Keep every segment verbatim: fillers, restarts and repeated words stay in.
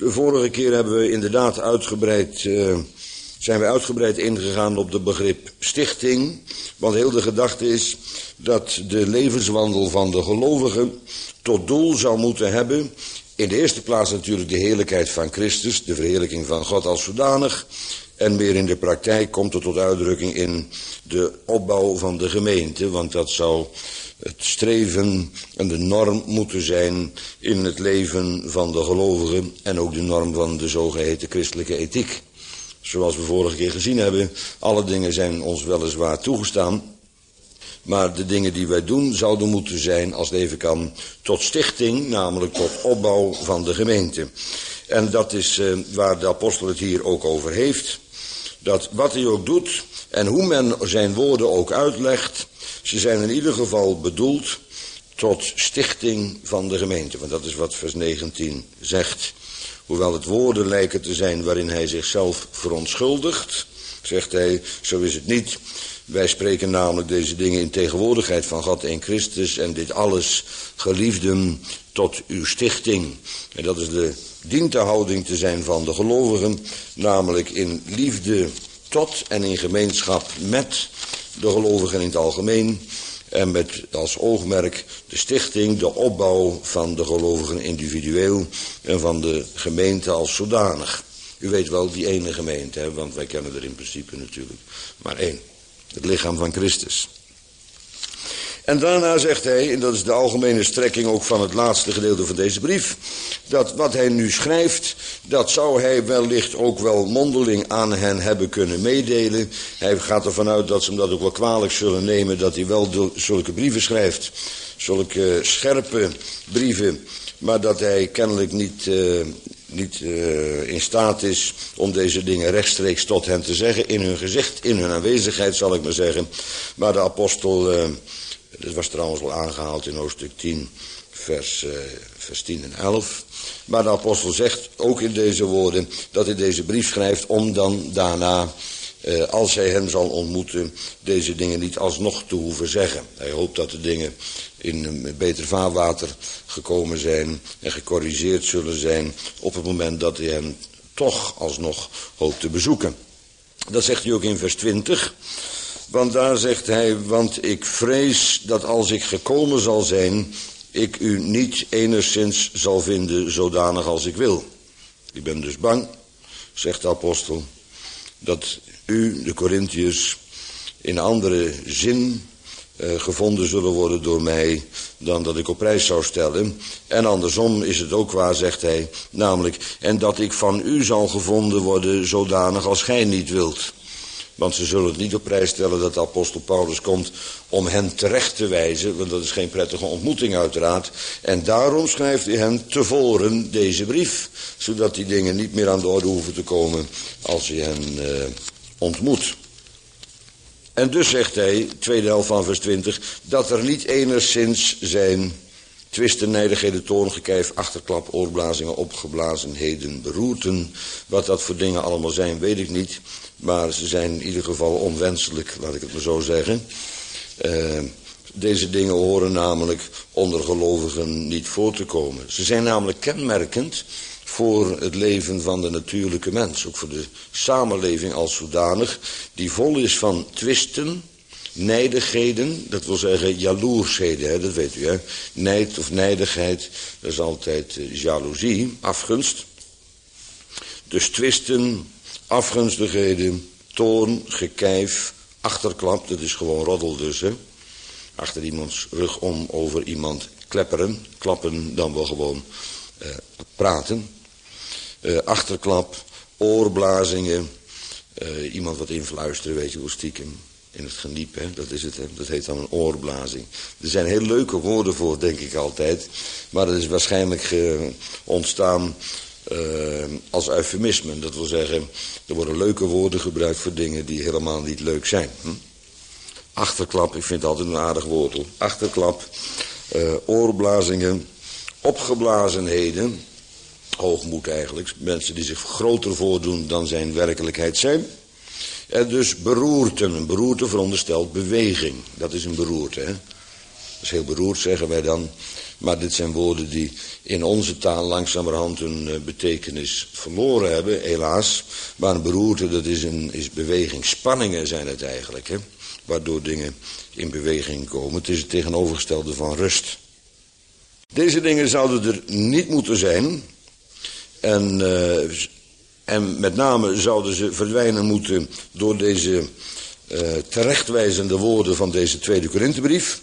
De vorige keer hebben we inderdaad uitgebreid, uh, zijn we uitgebreid ingegaan op het begrip stichting. Want heel de gedachte is dat de levenswandel van de gelovigen tot doel zou moeten hebben. In de eerste plaats natuurlijk de heerlijkheid van Christus, de verheerlijking van God als zodanig. En meer in de praktijk komt het tot uitdrukking in de opbouw van de gemeente. Want dat zou het streven en de norm moeten zijn in het leven van de gelovigen. En ook de norm van de zogeheten christelijke ethiek. Zoals we vorige keer gezien hebben, alle dingen zijn ons weliswaar toegestaan. Maar de dingen die wij doen zouden moeten zijn, als het even kan, tot stichting, namelijk tot opbouw van de gemeente. En dat is uh, waar de apostel het hier ook over heeft. Dat wat hij ook doet en hoe men zijn woorden ook uitlegt, ze zijn in ieder geval bedoeld tot stichting van de gemeente. Want dat is wat vers negentien zegt. Hoewel het woorden lijken te zijn waarin hij zichzelf verontschuldigt, zegt hij, zo is het niet. Wij spreken namelijk deze dingen in tegenwoordigheid van God en Christus en dit alles, geliefden, tot uw stichting. En dat is de dient de houding te zijn van de gelovigen, namelijk in liefde tot en in gemeenschap met de gelovigen in het algemeen. En met als oogmerk de stichting, de opbouw van de gelovigen individueel en van de gemeente als zodanig. U weet wel, die ene gemeente, hè, want wij kennen er in principe natuurlijk maar één. Het lichaam van Christus. En daarna zegt hij, en dat is de algemene strekking ook van het laatste gedeelte van deze brief, dat wat hij nu schrijft, dat zou hij wellicht ook wel mondeling aan hen hebben kunnen meedelen. Hij gaat ervan uit dat ze hem dat ook wel kwalijk zullen nemen, dat hij wel zulke brieven schrijft, zulke scherpe brieven, maar dat hij kennelijk niet, uh, niet uh, in staat is om deze dingen rechtstreeks tot hen te zeggen, in hun gezicht, in hun aanwezigheid zal ik maar zeggen. Maar de apostel, uh, dat was trouwens al aangehaald in hoofdstuk tien, vers, uh, vers tien en elf. Maar de apostel zegt ook in deze woorden dat hij deze brief schrijft om dan daarna, uh, als hij hem zal ontmoeten, deze dingen niet alsnog te hoeven zeggen. Hij hoopt dat de dingen in een beter vaarwater gekomen zijn en gecorrigeerd zullen zijn op het moment dat hij hem toch alsnog hoopt te bezoeken. Dat zegt hij ook in vers twintig. Want daar zegt hij, want ik vrees dat als ik gekomen zal zijn, ik u niet enigszins zal vinden zodanig als ik wil. Ik ben dus bang, zegt de apostel, dat u, de Korintiërs, in andere zin uh, gevonden zullen worden door mij dan dat ik op prijs zou stellen. En andersom is het ook waar, zegt hij, namelijk, en dat ik van u zal gevonden worden zodanig als gij niet wilt. Want ze zullen het niet op prijs stellen dat de apostel Paulus komt om hen terecht te wijzen, want dat is geen prettige ontmoeting uiteraard. En daarom schrijft hij hen tevoren deze brief, zodat die dingen niet meer aan de orde hoeven te komen als hij hen uh, ontmoet. En dus zegt hij, tweede helft van vers twintig, dat er niet enigszins zijn twisten, nijdigheden, toorn, gekijf, achterklap, oorblazingen, opgeblazenheden, beroerten. Wat dat voor dingen allemaal zijn, weet ik niet. Maar ze zijn in ieder geval onwenselijk, laat ik het maar zo zeggen. Uh, deze dingen horen namelijk onder gelovigen niet voor te komen. Ze zijn namelijk kenmerkend voor het leven van de natuurlijke mens. Ook voor de samenleving als zodanig, die vol is van twisten, nijdigheden, dat wil zeggen jaloersheden, hè, dat weet u, hè. Nijd of nijdigheid, dat is altijd uh, jaloezie, afgunst. Dus twisten, afgunstigheden, toorn, gekijf, achterklap, dat is gewoon roddel dus, hè. Achter iemands rug om over iemand klepperen, klappen dan wel gewoon uh, praten. Uh, achterklap, oorblazingen, uh, iemand wat influisteren, weet je hoe stiekem. In het geniep, hè? Dat is het, hè? Dat heet dan een oorblazing. Er zijn heel leuke woorden voor, denk ik altijd. Maar dat is waarschijnlijk uh, ontstaan uh, als eufemisme. Dat wil zeggen, er worden leuke woorden gebruikt voor dingen die helemaal niet leuk zijn. Hm? Achterklap, ik vind het altijd een aardig woord. Hoor. Achterklap, uh, oorblazingen, opgeblazenheden, hoogmoed eigenlijk. Mensen die zich groter voordoen dan zij in werkelijkheid zijn. En dus beroerte. Een beroerte veronderstelt beweging. Dat is een beroerte. Hè? Dat is heel beroerd, zeggen wij dan. Maar dit zijn woorden die in onze taal langzamerhand hun uh, betekenis verloren hebben, helaas. Maar een beroerte, dat is, een, is beweging. Spanningen zijn het eigenlijk, hè? Waardoor dingen in beweging komen. Het is het tegenovergestelde van rust. Deze dingen zouden er niet moeten zijn. En, uh, en met name zouden ze verdwijnen moeten door deze uh, terechtwijzende woorden van deze tweede Korinthebrief.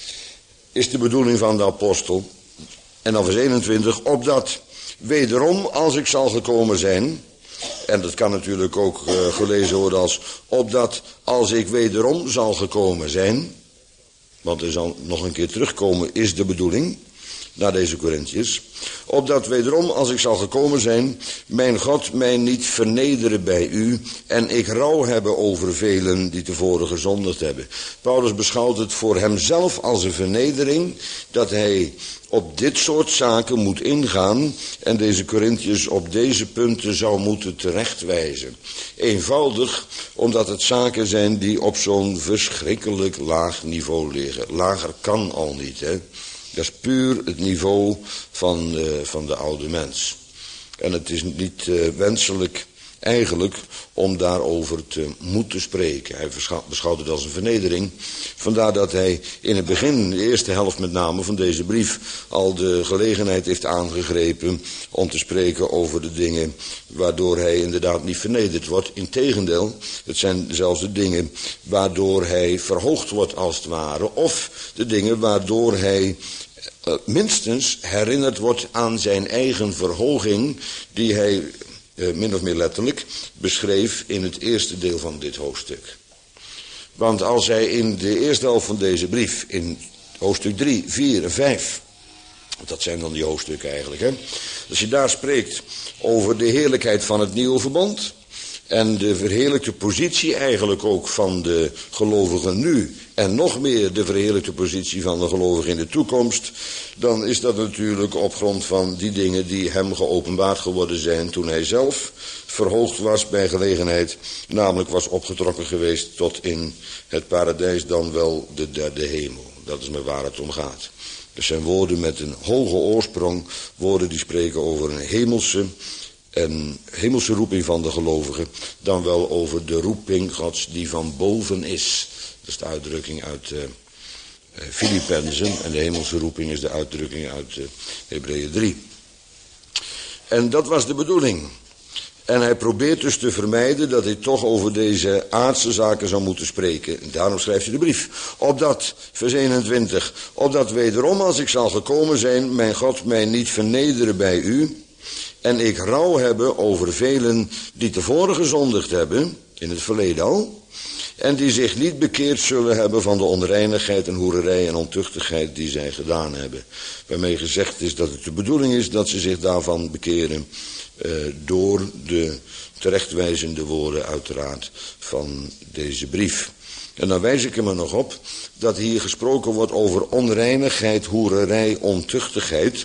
Is de bedoeling van de apostel. En dan vers eenentwintig, opdat wederom als ik zal gekomen zijn. En dat kan natuurlijk ook uh, gelezen worden als opdat als ik wederom zal gekomen zijn. Want er zal nog een keer terugkomen is de bedoeling. Naar deze Korinthiërs. Opdat wederom als ik zal gekomen zijn. Mijn God mij niet vernederen bij u. En ik rouw hebben over velen die tevoren gezondigd hebben. Paulus beschouwt het voor hemzelf als een vernedering. Dat hij op dit soort zaken moet ingaan. En deze Korinthiërs op deze punten zou moeten terechtwijzen. Eenvoudig omdat het zaken zijn die op zo'n verschrikkelijk laag niveau liggen. Lager kan al niet, hè. Dat is puur het niveau van, uh, van de oude mens. En het is niet uh, wenselijk eigenlijk om daarover te moeten spreken. Hij beschouwt het als een vernedering. Vandaar dat hij in het begin, de eerste helft met name van deze brief, al de gelegenheid heeft aangegrepen om te spreken over de dingen waardoor hij inderdaad niet vernederd wordt. Integendeel, het zijn zelfs de dingen waardoor hij verhoogd wordt als het ware. Of de dingen waardoor hij uh, minstens herinnerd wordt aan zijn eigen verhoging die hij Uh, min of meer letterlijk, beschreef in het eerste deel van dit hoofdstuk. Want als hij in de eerste helft van deze brief, in hoofdstuk drie, vier en vijf, dat zijn dan die hoofdstukken eigenlijk, hè, als je daar spreekt over de heerlijkheid van het nieuwe verbond en de verheerlijkte positie eigenlijk ook van de gelovigen nu en nog meer de verheerlijkte positie van de gelovigen in de toekomst, dan is dat natuurlijk op grond van die dingen die hem geopenbaard geworden zijn toen hij zelf verhoogd was bij gelegenheid, namelijk was opgetrokken geweest tot in het paradijs, dan wel de derde hemel. Dat is maar waar het om gaat. Dat zijn woorden met een hoge oorsprong, woorden die spreken over een hemelse en hemelse roeping van de gelovigen, dan wel over de roeping Gods die van boven is. Dat is de uitdrukking uit uh, Filippenzen en de hemelse roeping is de uitdrukking uit uh, Hebreeën drie. En dat was de bedoeling. En hij probeert dus te vermijden dat hij toch over deze aardse zaken zou moeten spreken. En daarom schrijft hij de brief. Opdat, vers eenentwintig, opdat wederom als ik zal gekomen zijn, mijn God mij niet vernederen bij u. En ik rouw hebben over velen die tevoren gezondigd hebben, in het verleden al. En die zich niet bekeerd zullen hebben van de onreinigheid en hoererij en ontuchtigheid die zij gedaan hebben. Waarmee gezegd is dat het de bedoeling is dat ze zich daarvan bekeren. Uh, door de terechtwijzende woorden uiteraard van deze brief. En dan wijs ik er maar nog op dat hier gesproken wordt over onreinigheid, hoererij, ontuchtigheid.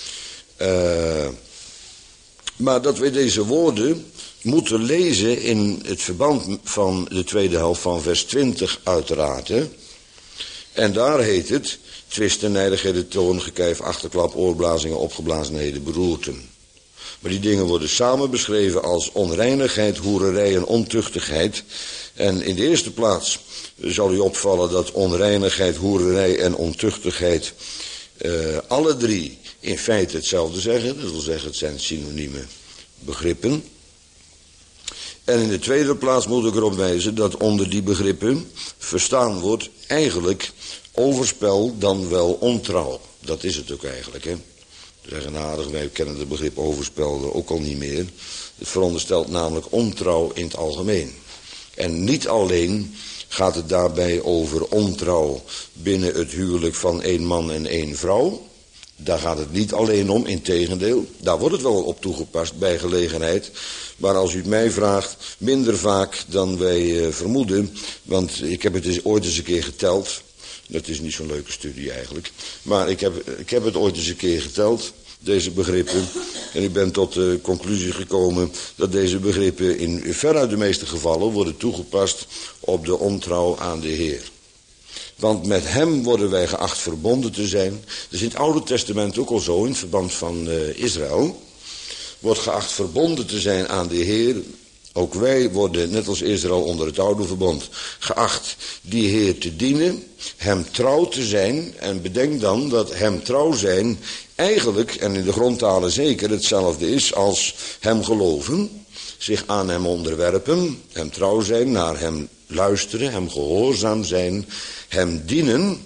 Uh, maar dat we deze woorden moeten lezen in het verband van de tweede helft van vers twintig uiteraard. Hè? En daar heet het twisten, nijdigheden, toorn, gekijf, achterklap, oorblazingen, opgeblazenheden, beroerten. Maar die dingen worden samen beschreven als onreinigheid, hoererij en ontuchtigheid. En in de eerste plaats zal u opvallen dat onreinigheid, hoererij en ontuchtigheid uh, alle drie in feite hetzelfde zeggen. Dat wil zeggen, het zijn synonieme begrippen. En in de tweede plaats moet ik erop wijzen dat onder die begrippen verstaan wordt eigenlijk overspel dan wel ontrouw. Dat is het ook eigenlijk, hè. Eigenaardig, wij kennen het begrip overspel ook al niet meer. Het veronderstelt namelijk ontrouw in het algemeen. En niet alleen gaat het daarbij over ontrouw binnen het huwelijk van één man en één vrouw. Daar gaat het niet alleen om, integendeel. Daar wordt het wel op toegepast bij gelegenheid. Maar als u het mij vraagt, minder vaak dan wij uh, vermoeden. Want ik heb het eens, ooit eens een keer geteld. Dat is niet zo'n leuke studie eigenlijk. Maar ik heb, ik heb het ooit eens een keer geteld, deze begrippen. En ik ben tot de conclusie gekomen dat deze begrippen in veruit de meeste gevallen worden toegepast op de ontrouw aan de Heer. Want met hem worden wij geacht verbonden te zijn. Dat is in het Oude Testament ook al zo, in het verband van uh, Israël. Wordt geacht verbonden te zijn aan de Heer. Ook wij worden, net als Israël onder het oude verbond, geacht die Heer te dienen, hem trouw te zijn. En bedenk dan dat hem trouw zijn eigenlijk, en in de grondtalen zeker, hetzelfde is als hem geloven. Zich aan hem onderwerpen, hem trouw zijn, naar hem luisteren, hem gehoorzaam zijn, hem dienen.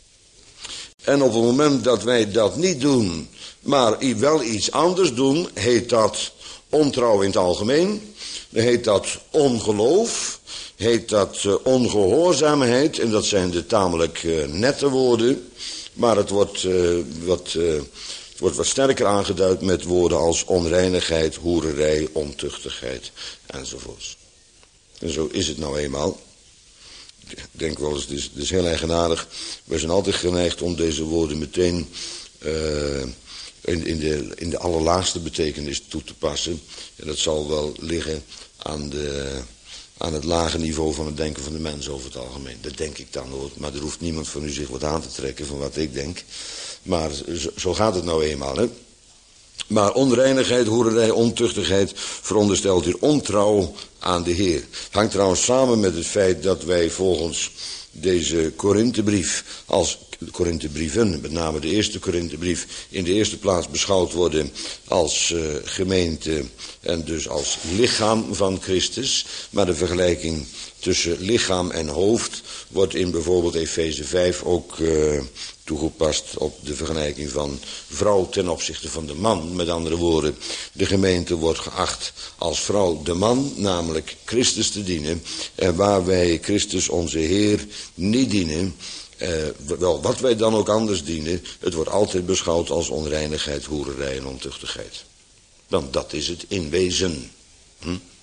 En op het moment dat wij dat niet doen, maar wel iets anders doen, heet dat ontrouw in het algemeen. Dan heet dat ongeloof, heet dat uh, ongehoorzaamheid. En dat zijn de tamelijk uh, nette woorden. Maar het wordt, uh, wat, uh, het wordt wat sterker aangeduid met woorden als onreinigheid, hoererij, ontuchtigheid enzovoorts. En zo is het nou eenmaal. Ik denk wel eens, het is, het is heel eigenaardig. We zijn altijd geneigd om deze woorden meteen uh, in, in, de, in de allerlaagste betekenis toe te passen. En dat zal wel liggen aan, de, aan het lage niveau van het denken van de mens over het algemeen. Dat denk ik dan hoor. Maar er hoeft niemand van u zich wat aan te trekken van wat ik denk. Maar zo, zo gaat het nou eenmaal, hè. Maar onreinigheid, hoererij, ontuchtigheid veronderstelt hier ontrouw aan de Heer. Het hangt trouwens samen met het feit dat wij volgens deze Korinthebrief als de Korinthebrieven, met name de eerste Korinthebrief, in de eerste plaats beschouwd worden als uh, gemeente en dus als lichaam van Christus. Maar de vergelijking tussen lichaam en hoofd wordt in bijvoorbeeld Efeze vijf ook uh, toegepast op de vergelijking van vrouw ten opzichte van de man. Met andere woorden, de gemeente wordt geacht als vrouw de man, namelijk Christus te dienen. En waar wij Christus onze Heer niet dienen, Uh, wel, wat wij dan ook anders dienen, het wordt altijd beschouwd als onreinigheid, hoererij en ontuchtigheid. Want dat is het in wezen. Hm?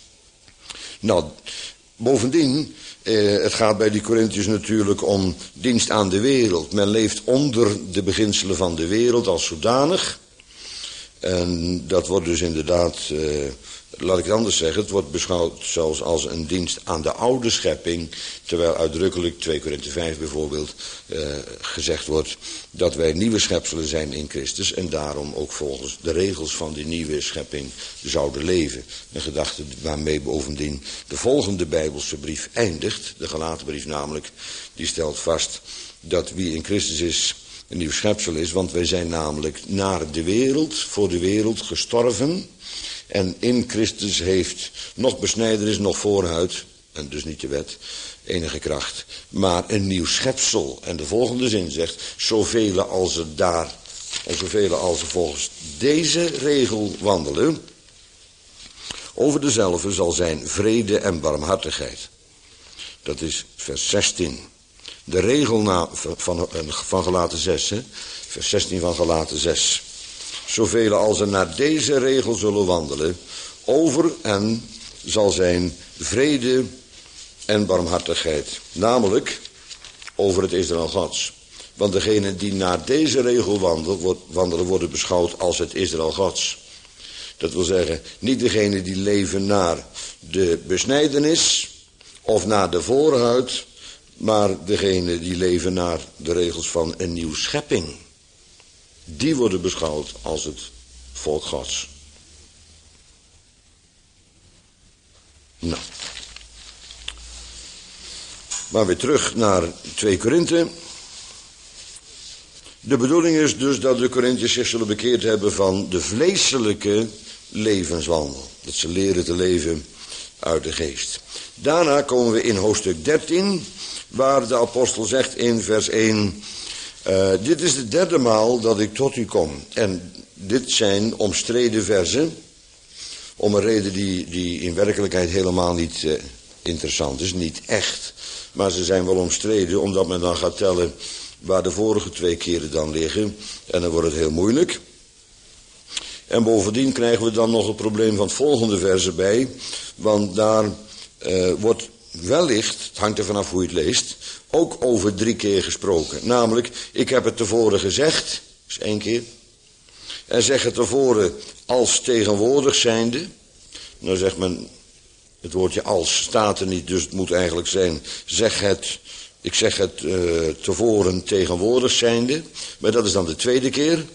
Nou, bovendien, uh, het gaat bij die Korintiërs natuurlijk om dienst aan de wereld. Men leeft onder de beginselen van de wereld als zodanig. En dat wordt dus inderdaad, uh, laat ik het anders zeggen, het wordt beschouwd zelfs als een dienst aan de oude schepping. Terwijl uitdrukkelijk, twee Korinthe vijf bijvoorbeeld, uh, gezegd wordt dat wij nieuwe schepselen zijn in Christus. En daarom ook volgens de regels van die nieuwe schepping zouden leven. Een gedachte waarmee bovendien de volgende Bijbelse brief eindigt. De Galatenbrief namelijk, die stelt vast dat wie in Christus is een nieuw schepsel is. Want wij zijn namelijk naar de wereld, voor de wereld gestorven. En in Christus heeft nog besnijdenis, nog voorhuid, en dus niet de wet, enige kracht, maar een nieuw schepsel. En de volgende zin zegt, zoveel als er daar, en zoveel als er volgens deze regel wandelen, over dezelfde zal zijn vrede en barmhartigheid. Dat is vers zestien. De regel na, van, van Galaten zes, hè? Vers zestien van Galaten zes. Zoveel als er naar deze regel zullen wandelen, over hen zal zijn vrede en barmhartigheid. Namelijk over het Israël Gods. Want degenen die naar deze regel wandelen, wandelen worden beschouwd als het Israël Gods. Dat wil zeggen, niet degenen die leven naar de besnijdenis of naar de voorhuid, maar degenen die leven naar de regels van een nieuw schepping. Die worden beschouwd als het volk Gods. Nou. Maar weer terug naar twee Korinthe. De bedoeling is dus dat de Korinthiërs zich zullen bekeerd hebben van de vleeselijke levenswandel. Dat ze leren te leven uit de geest. Daarna komen we in hoofdstuk dertien, waar de apostel zegt in vers één... Uh, dit is de derde maal dat ik tot u kom. En dit zijn omstreden verzen, om een reden die, die in werkelijkheid helemaal niet uh, interessant is, niet echt. Maar ze zijn wel omstreden, omdat men dan gaat tellen waar de vorige twee keren dan liggen. En dan wordt het heel moeilijk. En bovendien krijgen we dan nog het probleem van het volgende vers erbij. Want daar uh, wordt wellicht, het hangt er vanaf hoe je het leest, ook over drie keer gesproken. Namelijk, ik heb het tevoren gezegd, dat is één keer. En zeg het tevoren als tegenwoordig zijnde. Dan zegt men, het woordje als staat er niet, dus het moet eigenlijk zijn, zeg het Ik zeg het uh, tevoren tegenwoordig zijnde, maar dat is dan de tweede keer.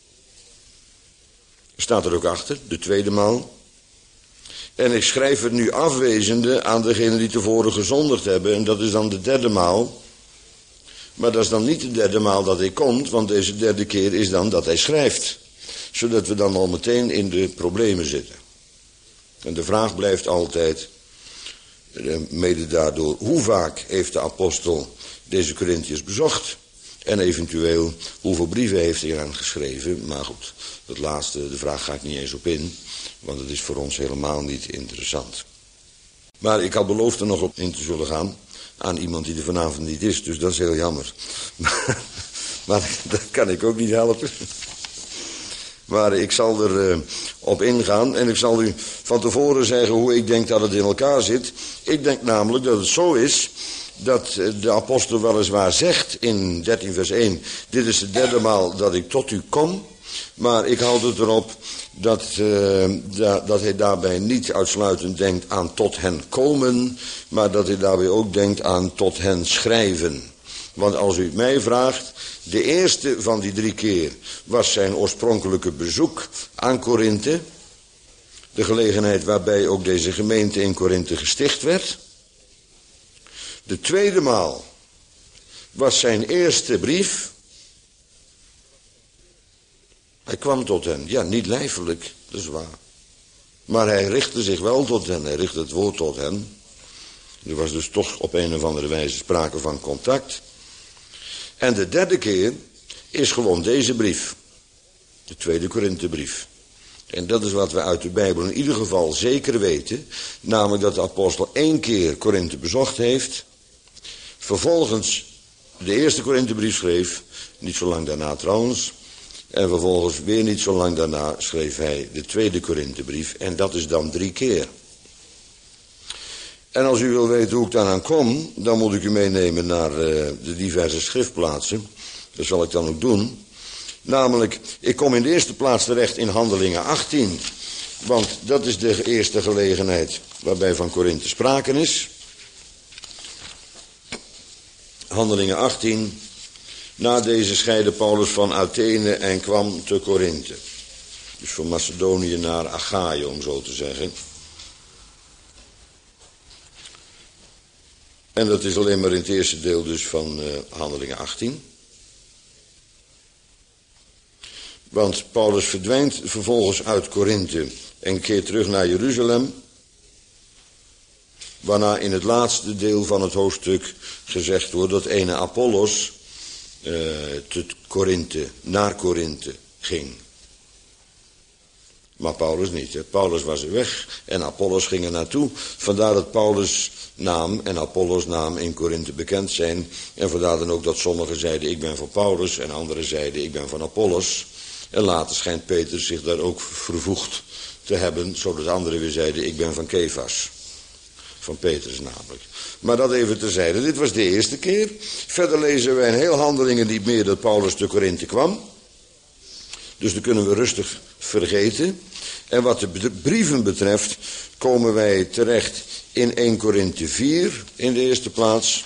Staat er ook achter, de tweede maal. En ik schrijf het nu afwezende aan degenen die tevoren gezondigd hebben, en dat is dan de derde maal. Maar dat is dan niet de derde maal dat hij komt, want deze derde keer is dan dat hij schrijft. Zodat we dan al meteen in de problemen zitten. En de vraag blijft altijd, mede daardoor, hoe vaak heeft de apostel deze Korintiërs bezocht? En eventueel, hoeveel brieven heeft hij aan geschreven? Maar goed, dat laatste, de vraag ga ik niet eens op in, want het is voor ons helemaal niet interessant. Maar ik had beloofd er nog op in te zullen gaan aan iemand die er vanavond niet is, dus dat is heel jammer. Maar, maar dat kan ik ook niet helpen. Maar ik zal er uh, op ingaan en ik zal u van tevoren zeggen hoe ik denk dat het in elkaar zit. Ik denk namelijk dat het zo is dat de apostel weliswaar zegt in dertien vers één... dit is de derde maal dat ik tot u kom, maar ik houd het erop dat, uh, da, dat hij daarbij niet uitsluitend denkt aan tot hen komen, maar dat hij daarbij ook denkt aan tot hen schrijven. Want als u het mij vraagt, de eerste van die drie keer was zijn oorspronkelijke bezoek aan Korinthe. De gelegenheid waarbij ook deze gemeente in Korinthe gesticht werd. De tweede maal was zijn eerste brief. Hij kwam tot hen, ja, niet lijfelijk, dat is waar. Maar hij richtte zich wel tot hen, hij richtte het woord tot hen. Er was dus toch op een of andere wijze sprake van contact. En de derde keer is gewoon deze brief. De tweede Korinthebrief. En dat is wat we uit de Bijbel in ieder geval zeker weten. Namelijk dat de apostel één keer Korinthe bezocht heeft. Vervolgens de eerste Korinthebrief schreef. Niet zo lang daarna trouwens. En vervolgens weer niet zo lang daarna schreef hij de tweede Korinthebrief. En dat is dan drie keer. En als u wil weten hoe ik daaraan kom, dan moet ik u meenemen naar uh, de diverse schriftplaatsen. Dat zal ik dan ook doen. Namelijk, ik kom in de eerste plaats terecht in Handelingen achttien. Want dat is de eerste gelegenheid waarbij van Korinthe sprake is. Handelingen achttien. Na deze scheidde Paulus van Athene en kwam te Korinthe. Dus van Macedonië naar Achaïe, om zo te zeggen. En dat is alleen maar in het eerste deel dus van uh, Handelingen achttien. Want Paulus verdwijnt vervolgens uit Korinthe en keert terug naar Jeruzalem. Waarna in het laatste deel van het hoofdstuk gezegd wordt dat ene Apollos uh, te Korinthe, naar Korinthe ging. Maar Paulus niet. Hè. Paulus was er weg en Apollos ging er naartoe. Vandaar dat Paulus' naam en Apollos' naam in Korinthe bekend zijn. En vandaar dan ook dat sommigen zeiden ik ben van Paulus en anderen zeiden ik ben van Apollos. En later schijnt Petrus zich daar ook vervoegd te hebben, zodat anderen weer zeiden ik ben van Kefas. Van Petrus namelijk. Maar dat even terzijde. Dit was de eerste keer. Verder lezen wij in heel Handelingen niet meer dat Paulus te Korinthe kwam. Dus dat kunnen we rustig vergeten. En wat de brieven betreft komen wij terecht in eerste Korinthe vier in de eerste plaats.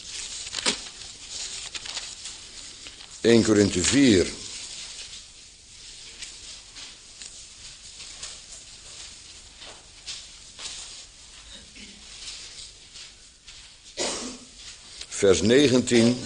eerste Korinthe vier. Vers negentien.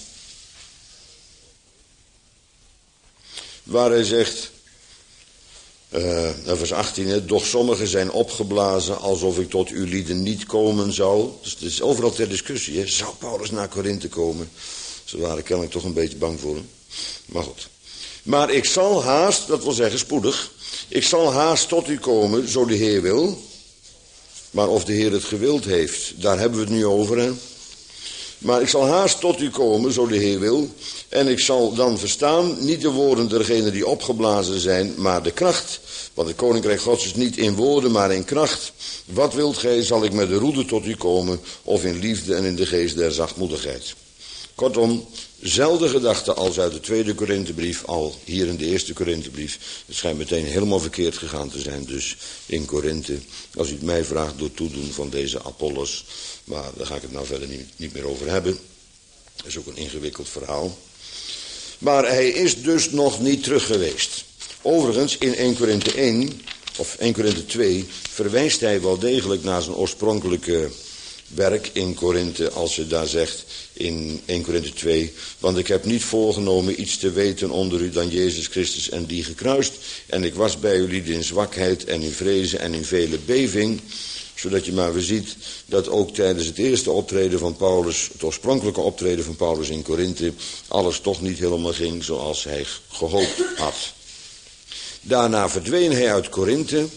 Waar hij zegt, uh, vers achttien, hè, doch sommigen zijn opgeblazen alsof ik tot uw lieden niet komen zou. Dus het is overal ter discussie, hè. Zou Paulus naar Korinthe komen? Ze waren kennelijk toch een beetje bang voor hem. Maar goed. Maar ik zal haast, dat wil zeggen spoedig, ik zal haast tot u komen, zo de Heer wil. Maar of de Heer het gewild heeft, daar hebben we het nu over, hè. Maar ik zal haast tot u komen, zo de Heer wil. En ik zal dan verstaan, niet de woorden dergenen die opgeblazen zijn, maar de kracht. Want het koninkrijk Gods is niet in woorden, maar in kracht. Wat wilt gij, zal ik met de roede tot u komen, of in liefde en in de geest der zachtmoedigheid. Kortom, zelfde gedachte als uit de tweede Korinthebrief, al hier in de eerste Korinthebrief. Het schijnt meteen helemaal verkeerd gegaan te zijn, dus in Korinthe. Als u het mij vraagt door toedoen van deze Apollos. Maar daar ga ik het nou verder niet, niet meer over hebben. Dat is ook een ingewikkeld verhaal. Maar hij is dus nog niet terug geweest. Overigens, in Eerste Korinthe één, of Eerste Korinthe twee, verwijst hij wel degelijk naar zijn oorspronkelijke werk in Korinthe, als hij daar zegt in Eerste Korinthe twee. Want ik heb niet voorgenomen iets te weten onder u dan Jezus Christus en die gekruist. En ik was bij jullie in zwakheid en in vrezen en in vele beving. Zodat je maar weer ziet dat ook tijdens het eerste optreden van Paulus, het oorspronkelijke optreden van Paulus in Korinthe, alles toch niet helemaal ging zoals hij gehoopt had. Daarna verdween hij uit Korinthe.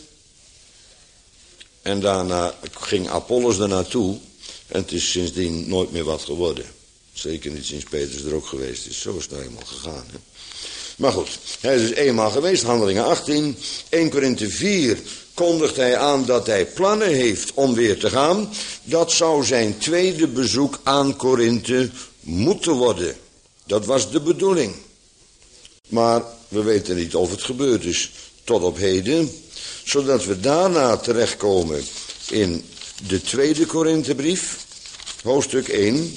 En daarna ging Apollos er naartoe. En het is sindsdien nooit meer wat geworden. Zeker niet sinds Petrus er ook geweest is. Zo is het nou eenmaal gegaan. Hè? Maar goed, hij is dus eenmaal geweest. Handelingen achttien. Eerste Korinthe vier kondigt hij aan dat hij plannen heeft om weer te gaan. Dat zou zijn tweede bezoek aan Korinthe moeten worden. Dat was de bedoeling. Maar we weten niet of het gebeurd is tot op heden. Zodat we daarna terechtkomen in de tweede Korinthebrief, hoofdstuk één.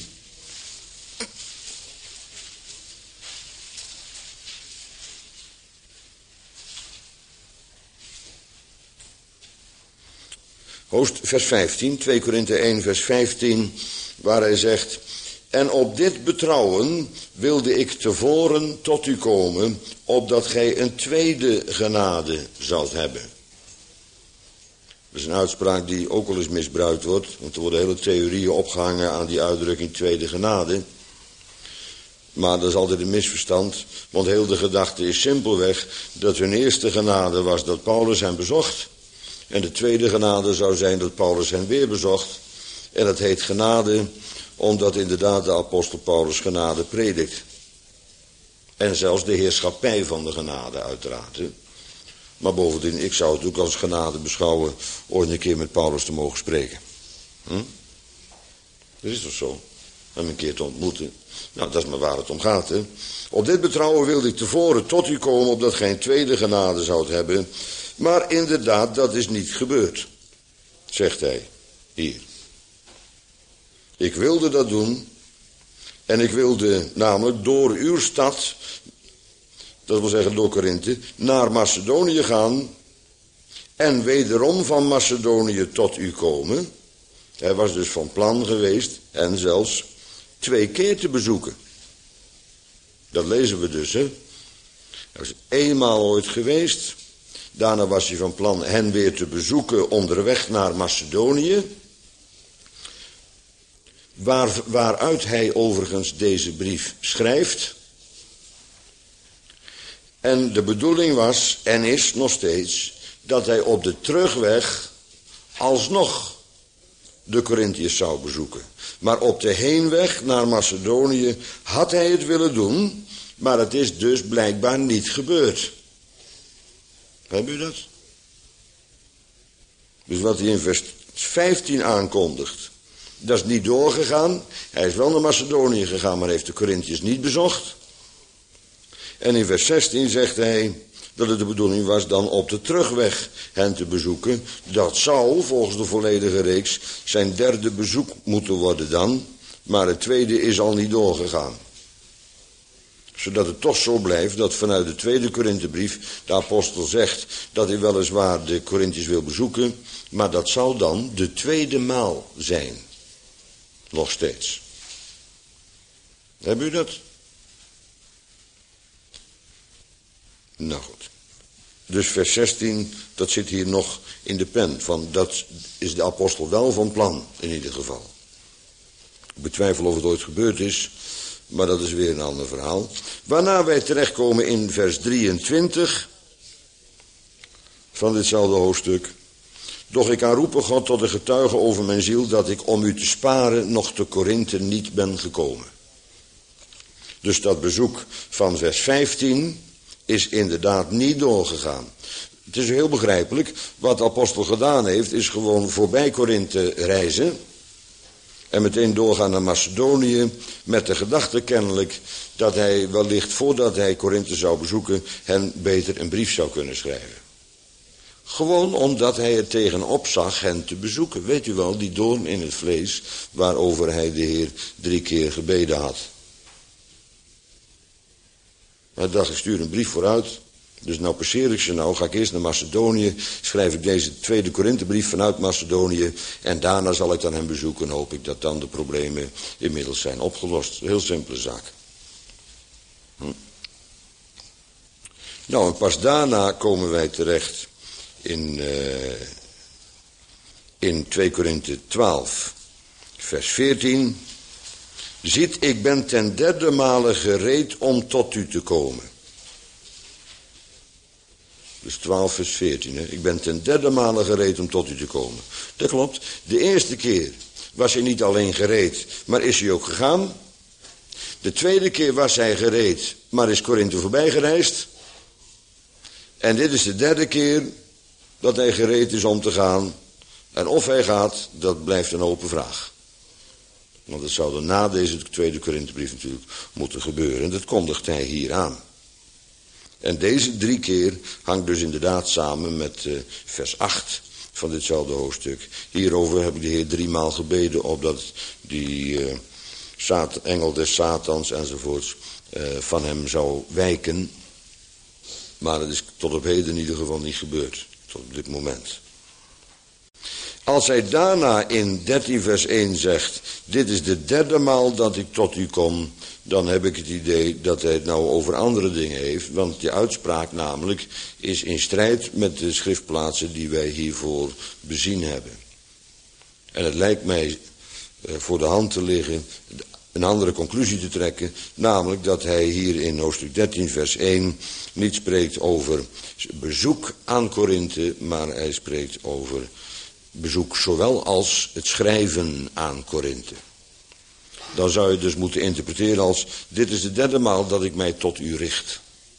Hoofdstuk, vers vijftien, twee Korinthe één, vers vijftien, waar hij zegt: en op dit betrouwen wilde ik tevoren tot u komen, opdat gij een tweede genade zoudt hebben. Dat is een uitspraak die ook wel eens misbruikt wordt, want er worden hele theorieën opgehangen aan die uitdrukking tweede genade. Maar dat is altijd een misverstand, want heel de gedachte is simpelweg dat hun eerste genade was dat Paulus hen bezocht. En de tweede genade zou zijn dat Paulus hen weer bezocht. En dat heet genade, omdat inderdaad de apostel Paulus genade predikt. En zelfs de heerschappij van de genade uiteraard. Hè. Maar bovendien, ik zou het ook als genade beschouwen ooit een keer met Paulus te mogen spreken. Hm? Dat is toch zo? Hem een keer te ontmoeten. Nou, dat is maar waar het om gaat. Hè? Op dit betrouwen wilde ik tevoren tot u komen, opdat gij een tweede genade zoudt hebben. Maar inderdaad, dat is niet gebeurd, zegt hij hier. Ik wilde dat doen. En ik wilde namelijk door uw stad, dat wil zeggen door Korinthe, naar Macedonië gaan. En wederom van Macedonië tot u komen. Hij was dus van plan geweest en zelfs twee keer te bezoeken. Dat lezen we dus, hè. Hij was eenmaal ooit geweest. Daarna was hij van plan hen weer te bezoeken onderweg naar Macedonië. Waar, waaruit hij overigens deze brief schrijft. En de bedoeling was en is nog steeds dat hij op de terugweg alsnog de Korinthiërs zou bezoeken. Maar op de heenweg naar Macedonië had hij het willen doen, maar het is dus blijkbaar niet gebeurd. Heb u dat? Dus wat hij in vers vijftien aankondigt, dat is niet doorgegaan. Hij is wel naar Macedonië gegaan, maar heeft de Korinthiërs niet bezocht. En in vers zestien zegt hij dat het de bedoeling was dan op de terugweg hen te bezoeken. Dat zou, volgens de volledige reeks, zijn derde bezoek moeten worden dan. Maar het tweede is al niet doorgegaan. Zodat het toch zo blijft dat vanuit de tweede Korinthebrief de apostel zegt dat hij weliswaar de Korinthiërs wil bezoeken. Maar dat zal dan de tweede maal zijn. Nog steeds. Hebben u dat? Nou goed. Dus vers zestien, dat zit hier nog in de pen. Van dat is de apostel wel van plan, in ieder geval. Ik betwijfel of het ooit gebeurd is, maar dat is weer een ander verhaal. Waarna wij terechtkomen in vers drieëntwintig van ditzelfde hoofdstuk. Doch ik aanroepen God tot een getuige over mijn ziel, dat ik om u te sparen nog te Korinthe niet ben gekomen. Dus dat bezoek van vers vijftien is inderdaad niet doorgegaan. Het is heel begrijpelijk. Wat de apostel gedaan heeft, is gewoon voorbij Korinthe reizen. En meteen doorgaan naar Macedonië. Met de gedachte kennelijk dat hij wellicht voordat hij Korinthe zou bezoeken, hen beter een brief zou kunnen schrijven. Gewoon omdat hij er tegenop zag hen te bezoeken. Weet u wel, die doorn in het vlees waarover hij de Heer drie keer gebeden had. Hij dacht, ik stuur een brief vooruit. Dus nou passeer ik ze nou, ga ik eerst naar Macedonië. Schrijf ik deze tweede Korinthebrief vanuit Macedonië. En daarna zal ik dan hem bezoeken. En hoop ik dat dan de problemen inmiddels zijn opgelost. Heel simpele zaak. Hm. Nou, en pas daarna komen wij terecht in, uh, in twee Korinthe twaalf, vers veertien. Ziet, ik ben ten derde male gereed om tot u te komen. Dus twaalf vers veertien. Hè? Ik ben ten derde male gereed om tot u te komen. Dat klopt. De eerste keer was hij niet alleen gereed, maar is hij ook gegaan. De tweede keer was hij gereed, maar is Korinthe voorbij gereisd. En dit is de derde keer dat hij gereed is om te gaan. En of hij gaat, dat blijft een open vraag. Want dat zou dan na deze tweede Korinthebrief natuurlijk moeten gebeuren. En dat kondigt hij hier aan. En deze drie keer hangt dus inderdaad samen met uh, vers acht van ditzelfde hoofdstuk. Hierover heb ik de Heer driemaal gebeden, opdat die uh, Sat- engel des Satans enzovoorts uh, van hem zou wijken. Maar dat is tot op heden in ieder geval niet gebeurd, tot op dit moment. Als hij daarna in dertien vers één zegt, dit is de derde maal dat ik tot u kom, dan heb ik het idee dat hij het nou over andere dingen heeft. Want die uitspraak namelijk is in strijd met de schriftplaatsen die wij hiervoor bezien hebben. En het lijkt mij uh, voor de hand te liggen een andere conclusie te trekken, namelijk dat hij hier in hoofdstuk dertien vers één niet spreekt over bezoek aan Korinthe, maar hij spreekt over bezoek zowel als het schrijven aan Korinthe. Dan zou je dus moeten interpreteren als, dit is de derde maal dat ik mij tot u richt.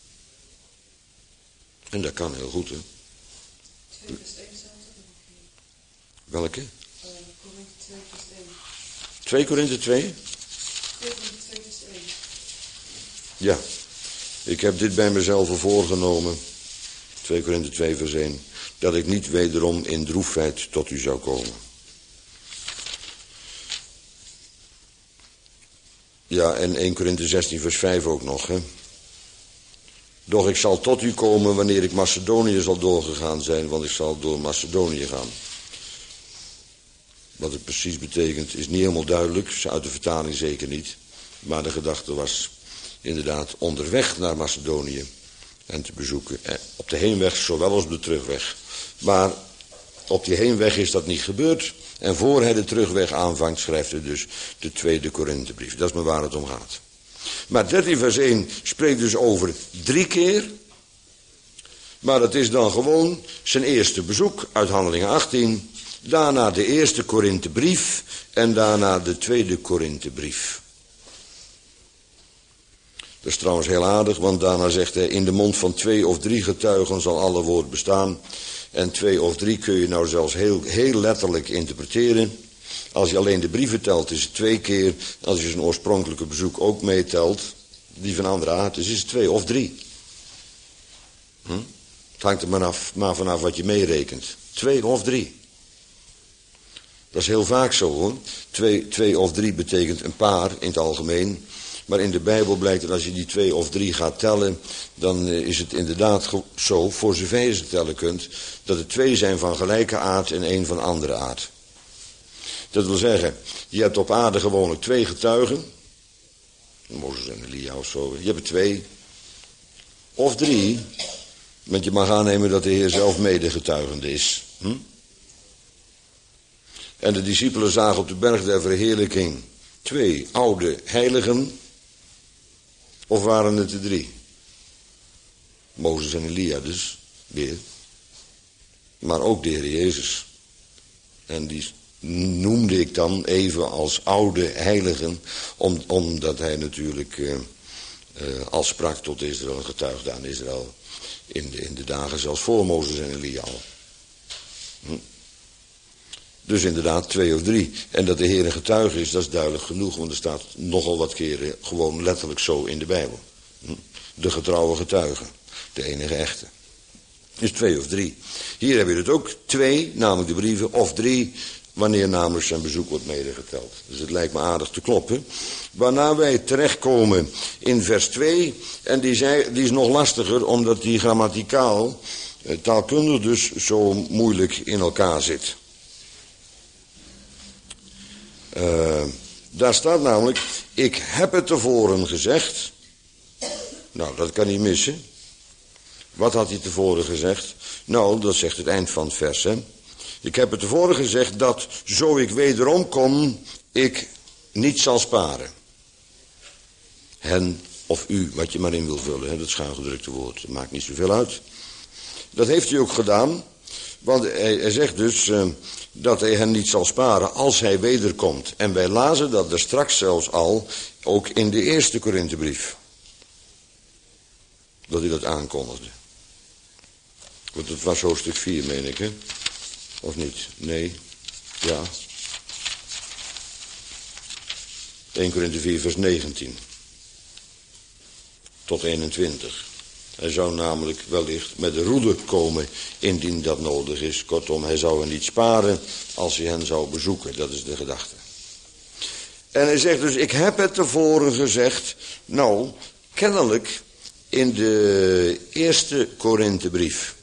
En dat kan heel goed, hè. Welke? twee Korinthe twee? Ja, ik heb dit bij mezelf voorgenomen, twee Korinthe twee vers één, dat ik niet wederom in droefheid tot u zou komen. Ja, en één Korinthe zestien vers vijf ook nog, hè. Doch ik zal tot u komen wanneer ik Macedonië zal doorgegaan zijn, want ik zal door Macedonië gaan. Wat het precies betekent is niet helemaal duidelijk, uit de vertaling zeker niet. Maar de gedachte was inderdaad onderweg naar Macedonië en te bezoeken. Op de heenweg zowel als op de terugweg. Maar op die heenweg is dat niet gebeurd. En voor hij de terugweg aanvangt schrijft hij dus de tweede Korinthebrief. Dat is maar waar het om gaat. Maar dertien vers één spreekt dus over drie keer. Maar dat is dan gewoon zijn eerste bezoek uit Handelingen achttien. Daarna de eerste Korinthebrief en daarna de tweede Korinthebrief. Dat is trouwens heel aardig, want daarna zegt hij, in de mond van twee of drie getuigen zal alle woord bestaan. En twee of drie kun je nou zelfs heel, heel letterlijk interpreteren. Als je alleen de brieven telt is het twee keer. Als je zijn oorspronkelijke bezoek ook meetelt, die van andere aard is, is het twee of drie. Hm? Het hangt er maar, af, maar vanaf wat je meerekent. Twee of drie. Dat is heel vaak zo, hoor. Twee, twee of drie betekent een paar in het algemeen. Maar in de Bijbel blijkt dat als je die twee of drie gaat tellen, dan is het inderdaad zo, voor zover je ze tellen kunt, dat er twee zijn van gelijke aard en één van andere aard. Dat wil zeggen, je hebt op aarde gewoonlijk twee getuigen, Mozes en Elia of zo, je hebt er twee, of drie, want je mag aannemen dat de Heer zelf medegetuigende is. Hm? En de discipelen zagen op de berg der verheerlijking twee oude heiligen. Of waren het er drie? Mozes en Elia dus, weer. Maar ook de Heer Jezus. En die noemde ik dan even als oude heiligen, om, omdat hij natuurlijk uh, uh, al sprak tot Israël en getuigde aan Israël in de, in de dagen zelfs voor Mozes en Elia al. Hm? Dus inderdaad twee of drie. En dat de Heer een getuige is, dat is duidelijk genoeg, want er staat nogal wat keren gewoon letterlijk zo in de Bijbel. De getrouwe getuige, de enige echte. Dus twee of drie. Hier heb je het ook, twee, namelijk de brieven, of drie, wanneer namelijk zijn bezoek wordt medegeteld. Dus het lijkt me aardig te kloppen. Waarna wij terechtkomen in vers twee. En die, zei, die is nog lastiger omdat die grammaticaal, taalkundig dus, zo moeilijk in elkaar zit. Uh, daar staat namelijk, ik heb het tevoren gezegd. Nou, dat kan niet missen. Wat had hij tevoren gezegd? Nou, dat zegt het eind van het vers, hè. Ik heb het tevoren gezegd dat, zo ik wederom kom, ik niet zal sparen. Hen of u, wat je maar in wil vullen, hè, dat schuingedrukte woord. Dat maakt niet zoveel uit. Dat heeft hij ook gedaan, want hij, hij zegt dus uh, dat hij hen niet zal sparen als hij wederkomt. En wij lazen dat er straks zelfs al, ook in de eerste Korinthebrief, dat hij dat aankondigde. Want het was hoofdstuk vier, meen ik, hè? Of niet? Nee. Ja. eerste Korinthe vier, vers negentien. Tot eenentwintig. Hij zou namelijk wellicht met de roede komen, indien dat nodig is. Kortom, hij zou hen niet sparen als hij hen zou bezoeken. Dat is de gedachte. En hij zegt dus, ik heb het tevoren gezegd. Nou, kennelijk in de eerste Korinthebrief.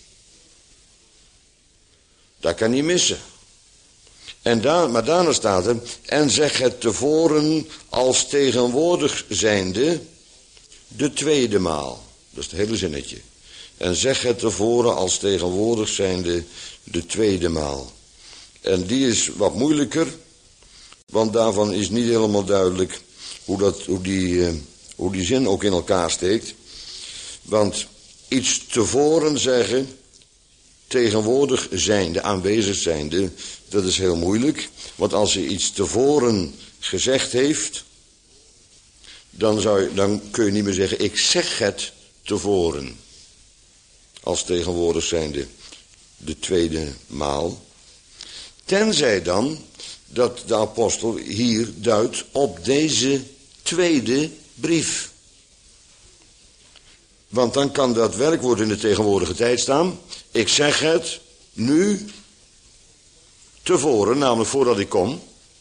Dat kan niet missen. En daar, maar daarna staat er, en zeg het tevoren als tegenwoordig zijnde de tweede maal. Dat is het hele zinnetje. En zeg het tevoren als tegenwoordig zijnde de tweede maal. En die is wat moeilijker, want daarvan is niet helemaal duidelijk hoe, dat, hoe, die, hoe die zin ook in elkaar steekt. Want iets tevoren zeggen, tegenwoordig zijnde, aanwezig zijnde, dat is heel moeilijk. Want als hij iets tevoren gezegd heeft, dan, zou je, dan kun je niet meer zeggen, ik zeg het tevoren. Als tegenwoordig zijnde de tweede maal. Tenzij dan dat de apostel hier duidt op deze tweede brief. Want dan kan dat werkwoord in de tegenwoordige tijd staan. Ik zeg het nu tevoren, namelijk voordat ik kom.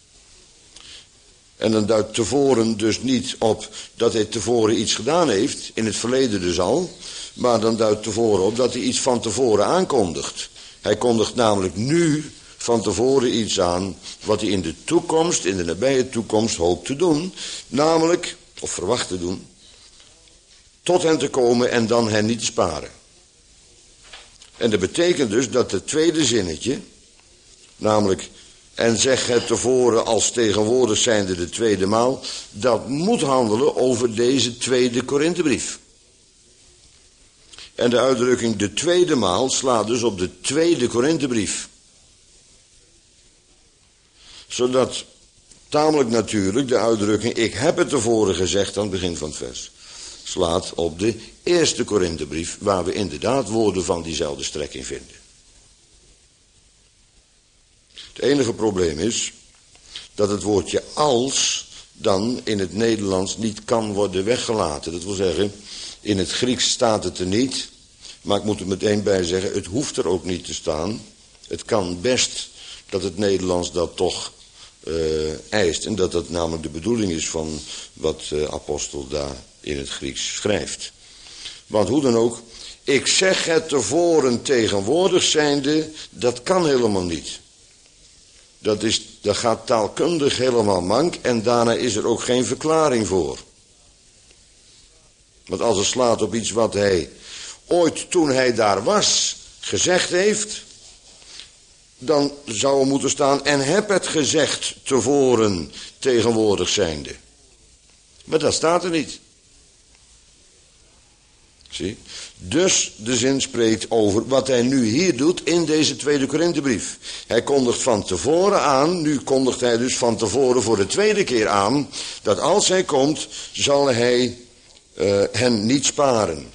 En dan duidt tevoren dus niet op dat hij tevoren iets gedaan heeft, in het verleden dus al. Maar dan duidt tevoren op dat hij iets van tevoren aankondigt. Hij kondigt namelijk nu van tevoren iets aan wat hij in de toekomst, in de nabije toekomst hoopt te doen. Namelijk, of verwacht te doen, tot hen te komen en dan hen niet te sparen. En dat betekent dus dat het tweede zinnetje, namelijk, en zeg het tevoren als tegenwoordig zijnde de tweede maal, dat moet handelen over deze tweede Korinthebrief. En de uitdrukking de tweede maal slaat dus op de tweede Korinthebrief. Zodat tamelijk natuurlijk de uitdrukking ik heb het tevoren gezegd aan het begin van het vers slaat op de eerste Korinthebrief, waar we inderdaad woorden van diezelfde strekking vinden. Het enige probleem is dat het woordje als dan in het Nederlands niet kan worden weggelaten. Dat wil zeggen, in het Grieks staat het er niet, maar ik moet er meteen bij zeggen, het hoeft er ook niet te staan. Het kan best dat het Nederlands dat toch uh, eist en dat dat namelijk de bedoeling is van wat uh, apostel daar in het Grieks schrijft. Want hoe dan ook, ik zeg het tevoren tegenwoordig zijnde, dat kan helemaal niet. Dat, is, dat gaat taalkundig helemaal mank en daarna is er ook geen verklaring voor. Want als het slaat op iets wat hij ooit toen hij daar was gezegd heeft, dan zou er moeten staan en heb het gezegd tevoren tegenwoordig zijnde. Maar dat staat er niet. Zie? Dus de zin spreekt over wat hij nu hier doet in deze tweede Korinthebrief. Hij kondigt van tevoren aan, nu kondigt hij dus van tevoren voor de tweede keer aan, dat als hij komt, zal hij uh, hen niet sparen.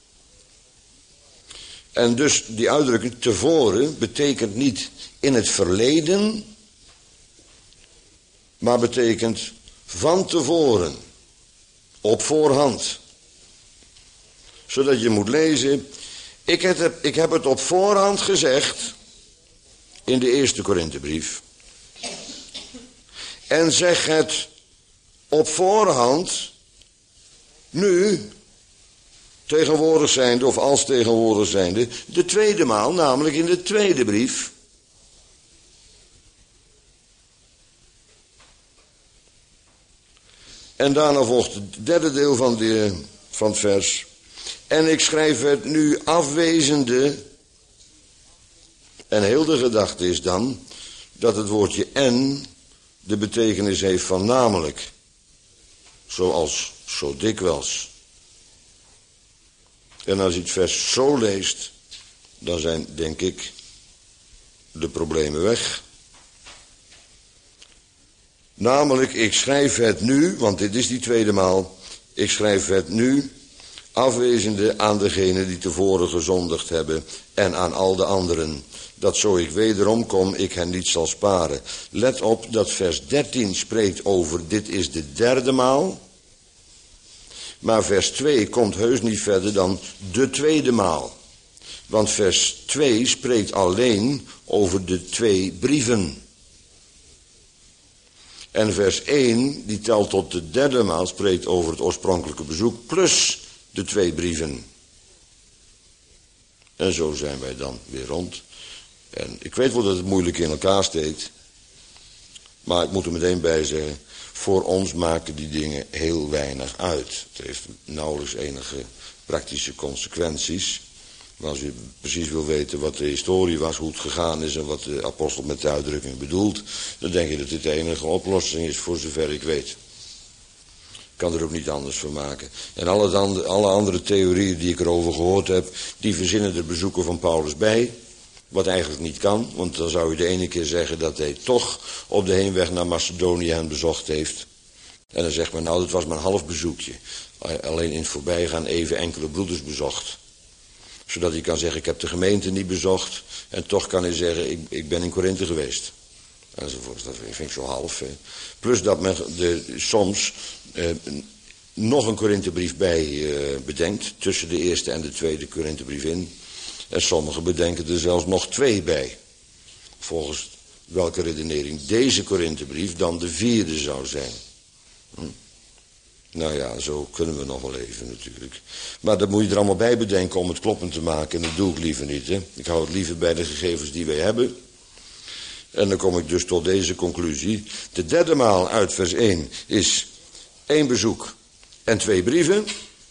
En dus die uitdrukking tevoren betekent niet in het verleden, maar betekent van tevoren, op voorhand. Zodat je moet lezen, ik heb, ik heb het op voorhand gezegd in de eerste Korinthebrief. En zeg het op voorhand, nu, tegenwoordig zijnde of als tegenwoordig zijnde, de tweede maal, namelijk in de tweede brief. En daarna volgt het derde deel van, de, van het vers. En ik schrijf het nu afwezende. En heel de gedachte is dan dat het woordje en de betekenis heeft van namelijk. Zoals zo dikwijls. En als je het vers zo leest, dan zijn, denk ik, de problemen weg. Namelijk, ik schrijf het nu, want dit is die tweede maal. Ik schrijf het nu, afwezende aan degenen die tevoren gezondigd hebben en aan al de anderen. Dat zo ik wederom kom, ik hen niet zal sparen. Let op dat vers dertien spreekt over dit is de derde maal. Maar vers twee komt heus niet verder dan de tweede maal. Want vers twee spreekt alleen over de twee brieven. En vers één, die telt tot de derde maal, spreekt over het oorspronkelijke bezoek plus de twee brieven. En zo zijn wij dan weer rond. En ik weet wel dat het moeilijk in elkaar steekt. Maar ik moet er meteen bij zeggen, voor ons maken die dingen heel weinig uit. Het heeft nauwelijks enige praktische consequenties. Maar als u precies wil weten wat de historie was, hoe het gegaan is en wat de apostel met de uitdrukking bedoelt, dan denk je dat dit de enige oplossing is voor zover ik weet. Ik kan er ook niet anders voor maken. En alle, andere, alle andere theorieën die ik erover gehoord heb, die verzinnen er bezoeken van Paulus bij. Wat eigenlijk niet kan, want dan zou je de ene keer zeggen dat hij toch op de heenweg naar Macedonië hen bezocht heeft. En dan zegt men, nou, dat was maar een half bezoekje. Alleen in het voorbijgaan even enkele broeders bezocht. Zodat hij kan zeggen, ik heb de gemeente niet bezocht. En toch kan hij zeggen, ik, ik ben in Korinthe geweest. Enzovoort. Dat vind ik zo half. Hè. Plus dat men de, soms eh, nog een Korinthebrief bij eh, bedenkt. Tussen de eerste en de tweede Korinthebrief in. En sommigen bedenken er zelfs nog twee bij. Volgens welke redenering deze Korinthebrief dan de vierde zou zijn. Hm? Nou ja, zo kunnen we nog wel even natuurlijk. Maar dat moet je er allemaal bij bedenken om het kloppend te maken. En dat doe ik liever niet. Hè? Ik hou het liever bij de gegevens die wij hebben. En dan kom ik dus tot deze conclusie. De derde maal uit vers één is één bezoek en twee brieven.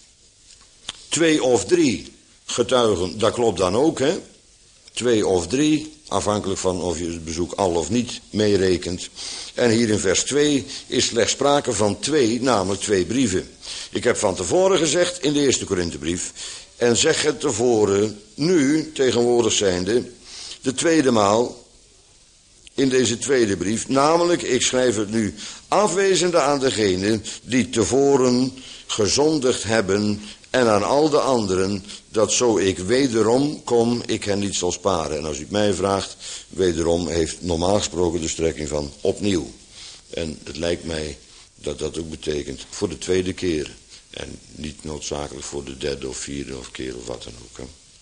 Twee of drie getuigen, dat klopt dan ook. Hè? Twee of drie, afhankelijk van of je het bezoek al of niet meerekent. En hier in vers twee is slechts sprake van twee, namelijk twee brieven. Ik heb van tevoren gezegd in de eerste Korinthebrief, en zeg het tevoren, nu, tegenwoordig zijnde, de tweede maal in deze tweede brief. Namelijk, ik schrijf het nu, afwezende aan degenen die tevoren gezondigd hebben en aan al de anderen, dat zo ik wederom kom, ik hen niet zal sparen. En als u het mij vraagt, wederom heeft normaal gesproken de strekking van opnieuw. En het lijkt mij dat dat ook betekent voor de tweede keer. En niet noodzakelijk voor de derde of vierde of keer of wat dan ook. Hè.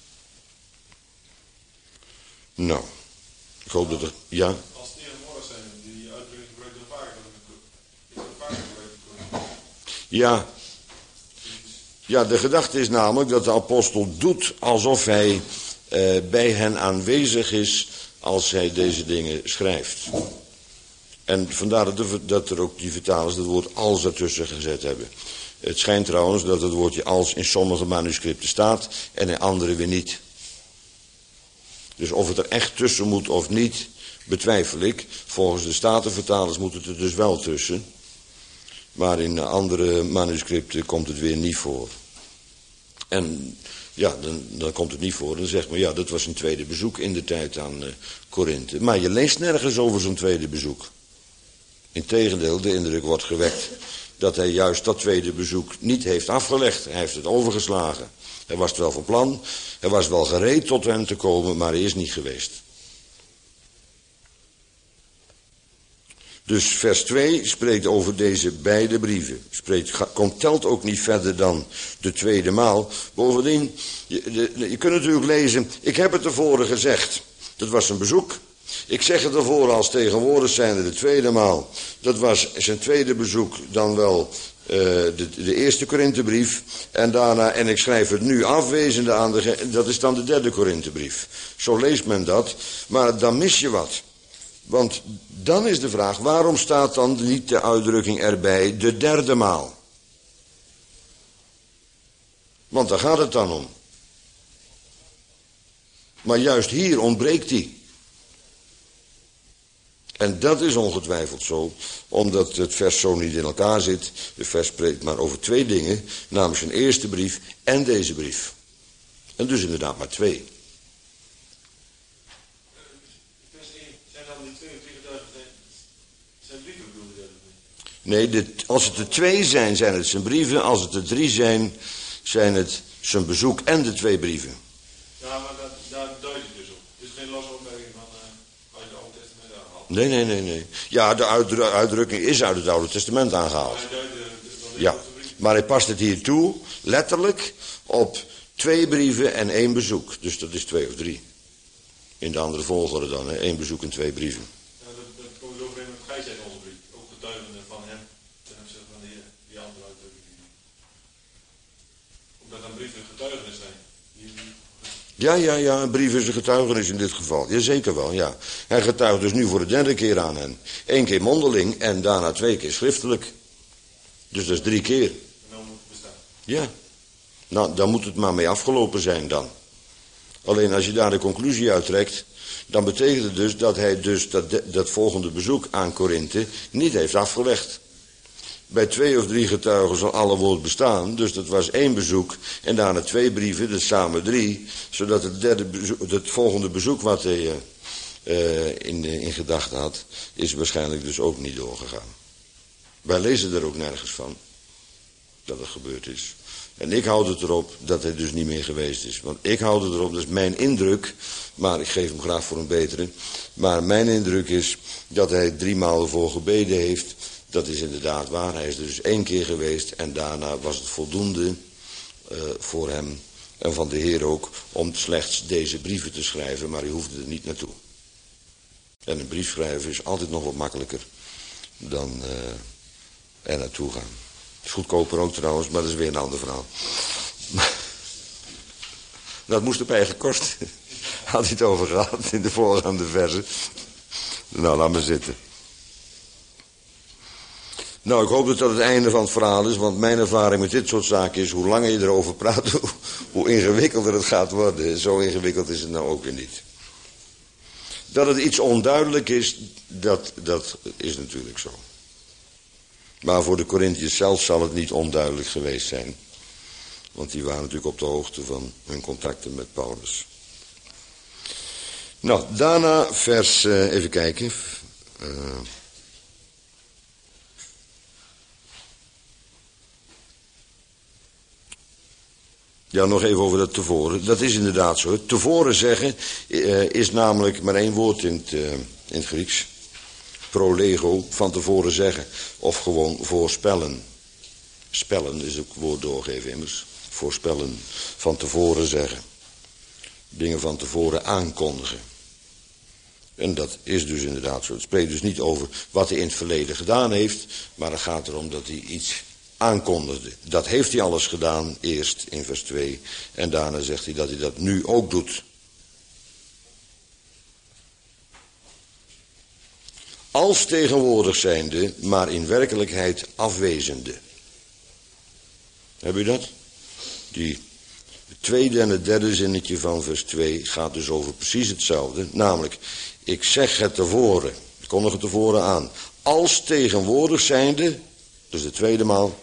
Nou, ik hoop dat er... Ja? Als het tegenwoordig zijn, die uitdrukking gebruikt er vaak. Ik heb vaak gebruikt. Ja. Ja, de gedachte is namelijk dat de apostel doet alsof hij eh, bij hen aanwezig is als hij deze dingen schrijft. En vandaar dat er, dat er ook die vertalers het woord als ertussen gezet hebben. Het schijnt trouwens dat het woordje als in sommige manuscripten staat en in andere weer niet. Dus of het er echt tussen moet of niet, betwijfel ik. Volgens de Statenvertalers moet het er dus wel tussen. Maar in andere manuscripten komt het weer niet voor. En ja, dan, dan komt het niet voor. Dan zegt men, ja, dat was een tweede bezoek in de tijd aan uh, Korinthe. Maar je leest nergens over zo'n tweede bezoek. Integendeel, de indruk wordt gewekt dat hij juist dat tweede bezoek niet heeft afgelegd. Hij heeft het overgeslagen. Hij was het wel van plan. Hij was wel gereed tot hen te komen, maar hij is niet geweest. Dus vers twee spreekt over deze beide brieven. Spreekt, komt, telt ook niet verder dan de tweede maal. Bovendien, je, de, je kunt natuurlijk lezen, ik heb het tevoren gezegd. Dat was een bezoek. Ik zeg het ervoor als tegenwoordig zijnde de tweede maal. Dat was zijn tweede bezoek dan wel uh, de, de eerste Korinthebrief. En daarna, en ik schrijf het nu afwezende aan de, dat is dan de derde Korinthebrief. Zo leest men dat. Maar dan mis je wat. Want dan is de vraag, waarom staat dan niet de uitdrukking erbij de derde maal? Want daar gaat het dan om. Maar juist hier ontbreekt die. En dat is ongetwijfeld zo, omdat het vers zo niet in elkaar zit. De vers spreekt maar over twee dingen, namelijk zijn eerste brief en deze brief. En dus inderdaad maar twee. Vers één, zijn dan die twee of drie getuigen, zijn, zijn brieven bedoelde je dat niet? Nee, dit, als het er twee zijn, zijn het zijn brieven. Als het er drie zijn, zijn het zijn bezoek en de twee brieven. Ja, maar dat, daar duidt het dus op. Het is geen losse opmerking van uh, uit het Oude Testament aangehaald. Nee, nee, nee, nee. Ja, de uitdru- uitdrukking is uit het Oude Testament aangehaald. Hij duidt uh, dan Ja, maar hij past het hier toe, letterlijk, op twee brieven en één bezoek. Dus dat is twee of drie. In de andere volgorde dan, hè? Één bezoek en twee brieven. Ja, dat, dat komt overeen met Gij zijn onze brief. Ook getuigende van hem ten opzichte van de Heer. Die andere uitdrukking. Omdat dan brieven getuigenis zijn. Die, Ja, ja, ja, een brief is een getuigenis in dit geval. Jazeker wel, ja. Hij getuigt dus nu voor de derde keer aan hen. Eén keer mondeling en daarna twee keer schriftelijk. Dus dat is drie keer. en dan moet het bestaan. Ja. Nou, dan moet het maar mee afgelopen zijn dan. Alleen als je daar de conclusie uit trekt, dan betekent het dus dat hij dus dat, dat volgende bezoek aan Korinthe niet heeft afgelegd. Bij twee of drie getuigen zal alle woord bestaan, dus dat was één bezoek en daarna twee brieven, dus samen drie, zodat het, derde bezoek, het volgende bezoek wat hij uh, uh, in, in gedachten had, is waarschijnlijk dus ook niet doorgegaan. Wij lezen er ook nergens van dat het gebeurd is. En ik houd het erop dat hij dus niet meer geweest is. Want ik houd het erop, dat is mijn indruk, maar ik geef hem graag voor een betere. Maar mijn indruk is dat hij drie maal ervoor gebeden heeft. Dat is inderdaad waar. Hij is er dus één keer geweest en daarna was het voldoende uh, voor hem en van de Heer ook om slechts deze brieven te schrijven, maar hij hoefde er niet naartoe. En een brief schrijven is altijd nog wat makkelijker dan uh, er naartoe gaan. Het is goedkoper ook trouwens, maar dat is weer een ander verhaal. Dat moest op eigen kost. Had hij het over gehad in de voorgaande versen. Nou, laat maar zitten. Nou, ik hoop dat dat het einde van het verhaal is, want mijn ervaring met dit soort zaken is, hoe langer je erover praat, hoe, hoe ingewikkelder het gaat worden. Zo ingewikkeld is het nou ook weer niet. Dat het iets onduidelijk is, dat, dat is natuurlijk zo. Maar voor de Korinthiërs zelf zal het niet onduidelijk geweest zijn. Want die waren natuurlijk op de hoogte van hun contacten met Paulus. Nou, daarna vers, uh, even kijken. Uh, Ja, nog even over dat tevoren. Dat is inderdaad zo. Tevoren zeggen uh, is namelijk maar één woord in het, uh, in het Grieks. Prolego, van tevoren zeggen. Of gewoon voorspellen. Spellen is ook woord doorgeven immers. Voorspellen, van tevoren zeggen. Dingen van tevoren aankondigen. En dat is dus inderdaad zo. Het spreekt dus niet over wat hij in het verleden gedaan heeft. Maar het gaat erom dat hij iets aankondigde. Dat heeft hij alles gedaan, eerst in vers twee. En daarna zegt hij dat hij dat nu ook doet. Als tegenwoordig zijnde, maar in werkelijkheid afwezende. Heb u dat? Die het tweede en het derde zinnetje van vers twee gaat dus over precies hetzelfde. Namelijk, ik zeg het tevoren, ik kondig het tevoren aan. Als tegenwoordig zijnde, dus de tweede maal.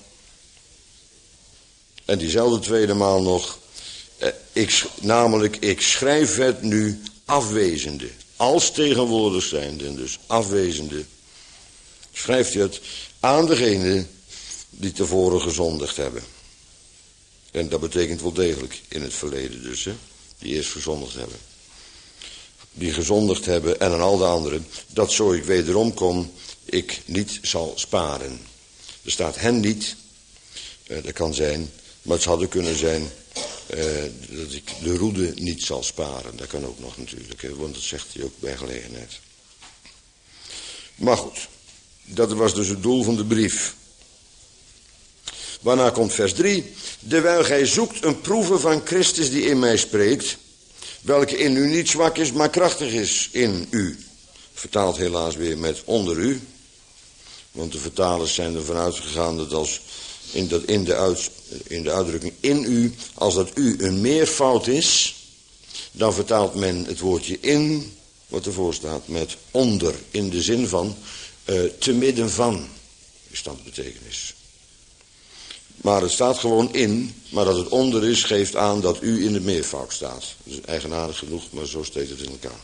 En diezelfde tweede maal nog, eh, ik, namelijk, ik schrijf het nu afwezende. Als tegenwoordig zijnde, dus afwezende, schrijft hij het aan degene die tevoren gezondigd hebben. En dat betekent wel degelijk in het verleden dus, hè, die eerst gezondigd hebben. Die gezondigd hebben en aan al de anderen, dat zo ik wederom kom, ik niet zal sparen. Er staat hen niet, eh, dat kan zijn, maar het zou kunnen zijn Uh, dat ik de roede niet zal sparen. Dat kan ook nog natuurlijk, hè, want dat zegt hij ook bij gelegenheid. Maar goed, dat was dus het doel van de brief. Waarna komt vers drie. Dewijl gij zoekt een proeve van Christus die in mij spreekt, welke in u niet zwak is, maar krachtig is in u. Vertaald helaas weer met onder u. Want de vertalers zijn ervan uitgegaan dat als in, dat in, de uit, in de uitdrukking in u, als dat u een meervoud is, dan vertaalt men het woordje in, wat ervoor staat, met onder. In de zin van uh, te midden van, is dat de betekenis. Maar het staat gewoon in, maar dat het onder is, geeft aan dat u in het meervoud staat. Dat is eigenaardig genoeg, maar zo steekt het in elkaar.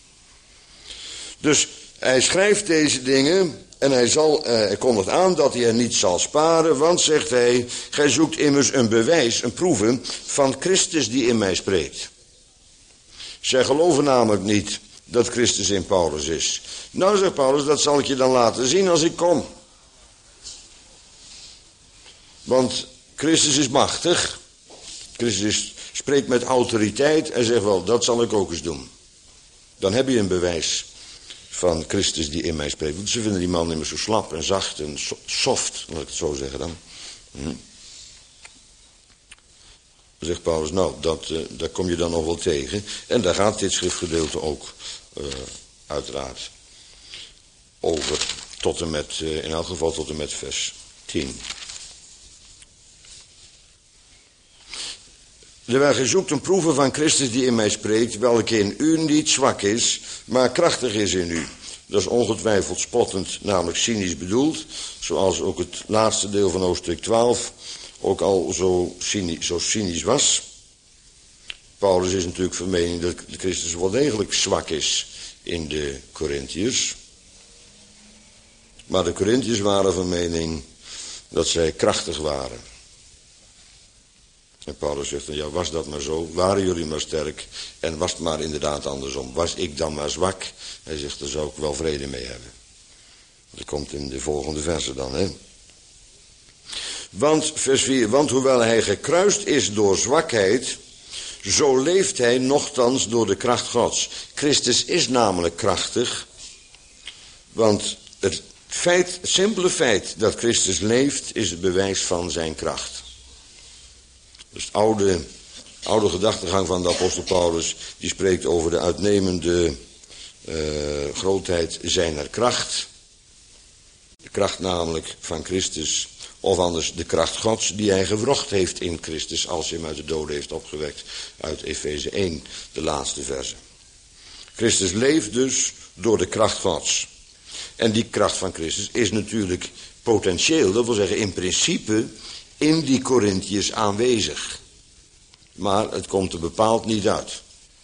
Dus hij schrijft deze dingen en hij, zal, uh, hij kondigt aan dat hij er niet zal sparen, want, zegt hij, gij zoekt immers een bewijs, een proeve van Christus die in mij spreekt. Zij geloven namelijk niet dat Christus in Paulus is. Nou, zegt Paulus, dat zal ik je dan laten zien als ik kom. Want Christus is machtig. Christus is, spreekt met autoriteit en zegt wel, dat zal ik ook eens doen. Dan heb je een bewijs van Christus die in mij spreekt. Want ze vinden die man niet meer zo slap en zacht en soft, laat ik het zo zeggen dan. Hm. Dan zegt Paulus, nou, dat, uh, daar kom je dan nog wel tegen. En daar gaat dit schriftgedeelte ook uh, uiteraard over. Tot en met, uh, in elk geval tot en met vers tien. Terwijl gij zoekt een proeve van Christus die in mij spreekt, welke in u niet zwak is, maar krachtig is in u. Dat is ongetwijfeld spottend, namelijk cynisch bedoeld, zoals ook het laatste deel van hoofdstuk twaalf ook al zo cynisch, zo cynisch was. Paulus is natuurlijk van mening dat Christus wel degelijk zwak is in de Corinthiërs. Maar de Corinthiërs waren van mening dat zij krachtig waren. En Paulus zegt dan, ja, was dat maar zo, waren jullie maar sterk en was het maar inderdaad andersom. Was ik dan maar zwak? Hij zegt, daar zou ik wel vrede mee hebben. Dat komt in de volgende verse dan, hè. Want, vers vier, want hoewel hij gekruist is door zwakheid, zo leeft hij nochtans door de kracht Gods. Christus is namelijk krachtig, want het feit, het simpele feit dat Christus leeft, is het bewijs van zijn kracht. Dus de oude, oude gedachtegang van de apostel Paulus, die spreekt over de uitnemende uh, grootheid zijner kracht. De kracht namelijk van Christus, of anders de kracht Gods die hij gewrocht heeft in Christus als hij hem uit de doden heeft opgewekt. Uit Efeze één, de laatste verse. Christus leeft dus door de kracht Gods. En die kracht van Christus is natuurlijk potentieel, dat wil zeggen in principe, in die Corinthiërs aanwezig. Maar het komt er bepaald niet uit.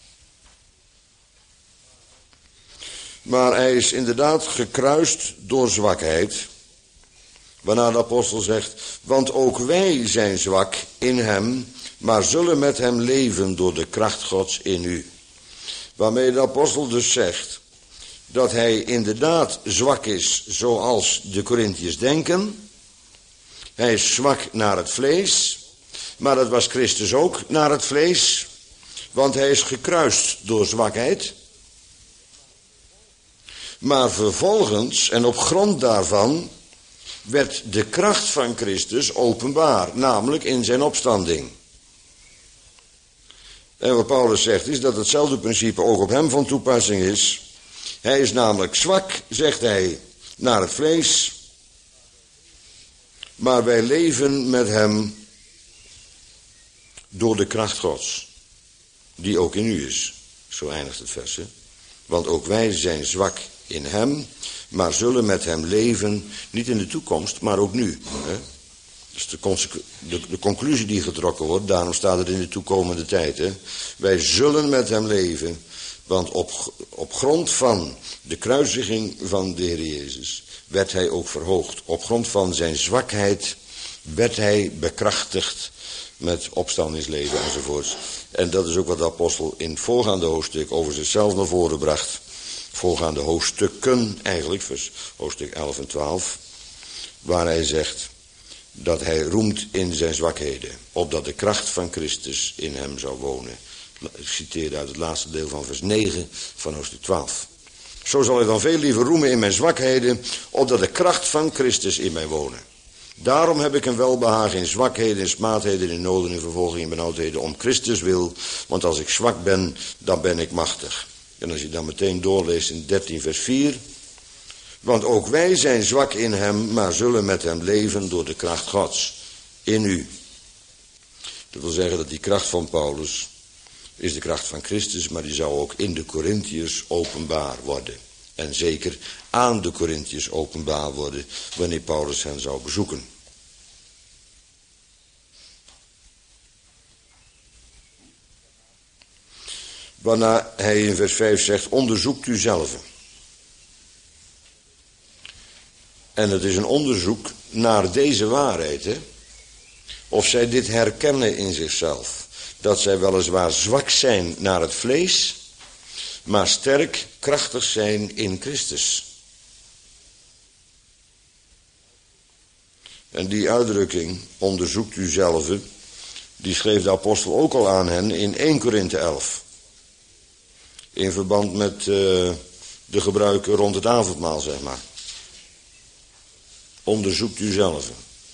Maar hij is inderdaad gekruist door zwakheid. Waarna de apostel zegt, want ook wij zijn zwak in hem, maar zullen met hem leven door de kracht Gods in u. Waarmee de apostel dus zegt dat hij inderdaad zwak is zoals de Corinthiërs denken. Hij is zwak naar het vlees, maar dat was Christus ook naar het vlees, want hij is gekruist door zwakheid. Maar vervolgens en op grond daarvan werd de kracht van Christus openbaar, namelijk in zijn opstanding. En wat Paulus zegt is dat hetzelfde principe ook op hem van toepassing is. Hij is namelijk zwak, zegt hij, naar het vlees, maar wij leven met hem door de kracht Gods, die ook in u is. Zo eindigt het vers, hè? Want ook wij zijn zwak in hem, maar zullen met hem leven, niet in de toekomst, maar ook nu. Hè? Dus de, de, de conclusie die getrokken wordt, daarom staat het in de toekomende tijd. Hè? Wij zullen met hem leven, want op, op grond van de kruisiging van de Heer Jezus werd hij ook verhoogd. Op grond van zijn zwakheid werd hij bekrachtigd met opstandingsleven enzovoorts. En dat is ook wat de apostel in het voorgaande hoofdstuk over zichzelf naar voren bracht. Voorgaande hoofdstukken eigenlijk, vers hoofdstuk elf en twaalf, waar hij zegt, dat hij roemt in zijn zwakheden, opdat de kracht van Christus in hem zou wonen. Ik citeer uit het laatste deel van vers negen van hoofdstuk twaalf. Zo zal ik dan veel liever roemen in mijn zwakheden, opdat de kracht van Christus in mij wonen. Daarom heb ik een welbehagen in zwakheden, in smaadheden, in noden, in vervolging, in benauwdheden, om Christus wil. Want als ik zwak ben, dan ben ik machtig. En als je dan meteen doorleest in dertien vers vier. Want ook wij zijn zwak in hem, maar zullen met hem leven door de kracht Gods in u. Dat wil zeggen dat die kracht van Paulus is de kracht van Christus, maar die zou ook in de Korintiërs openbaar worden. En zeker aan de Korintiërs openbaar worden wanneer Paulus hen zou bezoeken. Waarna hij in vers vijf zegt, onderzoekt u zelf. En het is een onderzoek naar deze waarheid, hè? Of zij dit herkennen in zichzelf. Dat zij weliswaar zwak zijn naar het vlees, maar sterk, krachtig zijn in Christus. En die uitdrukking, onderzoekt u zelf, die schreef de apostel ook al aan hen in eerste Korinthe elf. In verband met uh, de gebruiken rond het avondmaal, zeg maar. Onderzoekt u zelf.